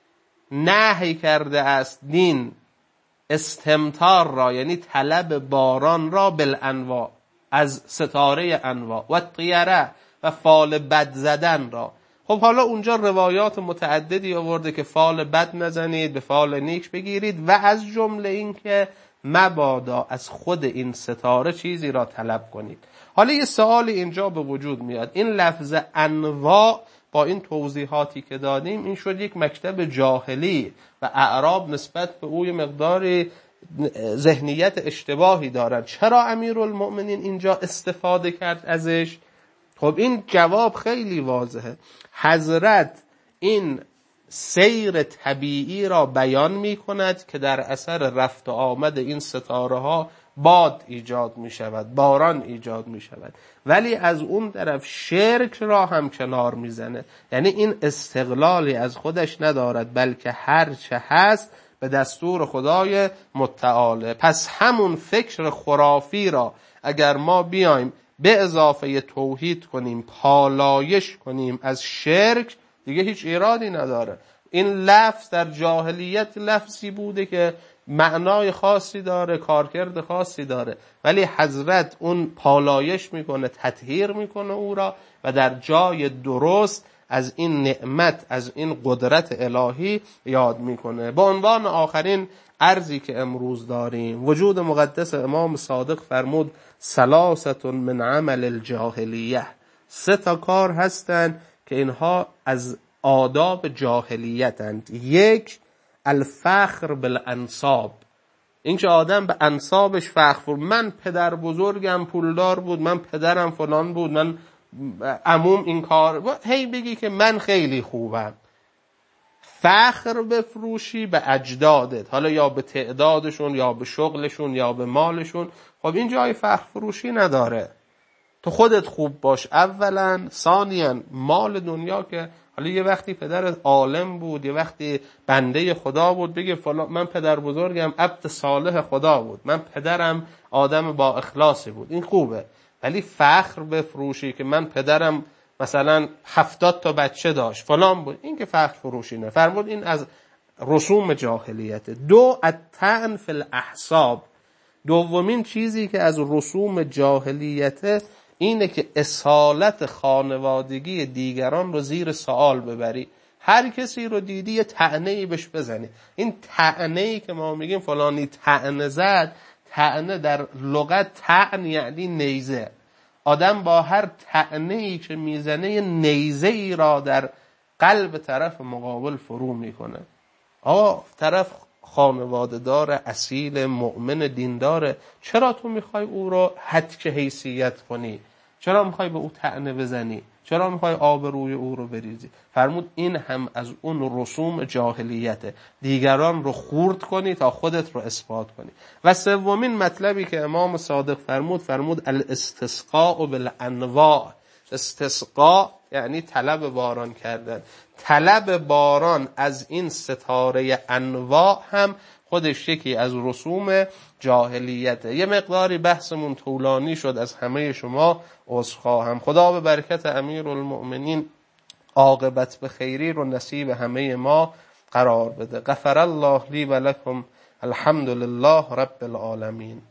نهی کرده است دین استمطار را، یعنی طلب باران را، بالانواع، از ستاره انواع، و الطیره، و فال بد زدن را. خب حالا اونجا روایات متعددی آورده که فال بد نزنید، به فال نیک بگیرید، و از جمله این که مبادا از خود این ستاره چیزی را طلب کنید. حالا یه سوالی اینجا به وجود میاد، این لفظ انواع با این توضیحاتی که دادیم این شد یک مکتب جاهلی و اعراب نسبت به او مقدار ذهنیت اشتباهی دارن. چرا امیرالمؤمنین اینجا استفاده کرد ازش؟ خب این جواب خیلی واضحه. حضرت این سیر طبیعی را بیان می کند که در اثر رفت و آمد این ستاره ها باد ایجاد می شود، باران ایجاد می شود. ولی از اون طرف شرک را هم کنار می زنه. یعنی این استقلالی از خودش ندارد، بلکه هر چه هست به دستور خدای متعاله. پس همون فکر خرافی را اگر ما بیایم به اضافه توحید کنیم، پالایش کنیم از شرک، دیگه هیچ ایرادی نداره. این لفظ در جاهلیت لفظی بوده که معنای خاصی داره، کارکرد خاصی داره، ولی حضرت اون پالایش میکنه، تطهیر میکنه او را و در جای درست از این نعمت، از این قدرت الهی یاد میکنه. به عنوان آخرین عرضی که امروز داریم، وجود مقدس امام صادق فرمود ثلاثه من عمل الجاهلیه، 3 کار هستند که اینها از آداب جاهلیتند. 1 الفخر بالانساب، این که آدم به انسابش فخر، من پدر بزرگم پولدار بود، من پدرم فلان بود، من عموم این کار، هی بگی که من خیلی خوبم. فخر بفروشی به اجدادت، حالا یا به تعدادشون یا به شغلشون یا به مالشون. خب این جای فخر فروشی نداره. تو خودت خوب باش اولا، ثانیاً مال دنیا که حالا یه وقتی پدر عالم بود، یه وقتی بنده خدا بود، بگه فلان من پدر بزرگم عبد صالح خدا بود، من پدرم آدم با اخلاصی بود، این خوبه. ولی فخر بفروشی که من پدرم مثلا 70 تا بچه داشت فلان بود، این که فخر فروشی نه. فرمود این از رسوم جاهلیت. 2 الطعن فی الاحساب، دومین چیزی که از رسوم جاهلیت اینه که اصالت خانوادگی دیگران رو زیر سوال ببری. هر کسی رو دیدی یه طعنه‌ای بهش بزنی. این طعنه‌ای که ما میگیم فلانی طعنه زد، طعنه در لغت طعن یعنی نیزه. آدم با هر طعنه‌ای که میزنه نیزه‌ای را در قلب طرف مقابل فرو میکنه. آقا طرف خانواده داره، اصیل، مؤمن، دینداره، چرا تو میخوای او رو هتک حیثیت کنی؟ چرا میخوای به او طعنه بزنی؟ چرا میخوای آبروی او رو بریزی؟ فرمود این هم از اون رسوم جاهلیته، دیگران رو خورد کنی تا خودت رو اثبات کنی. و سومین مطلبی که امام صادق فرمود الاستسقاء بالانواع. استسقاء یعنی طلب باران کردن. طلب باران از این ستاره انواع هم خودش یکی از رسوم جاهلیته. یه مقداری بحثمون طولانی شد، از همه شما عذرخواهم. خدا به برکت امیرالمؤمنین عاقبت به خیری رو نصیب همه ما قرار بده. غفر الله لی و لکم، الحمد لله رب العالمین.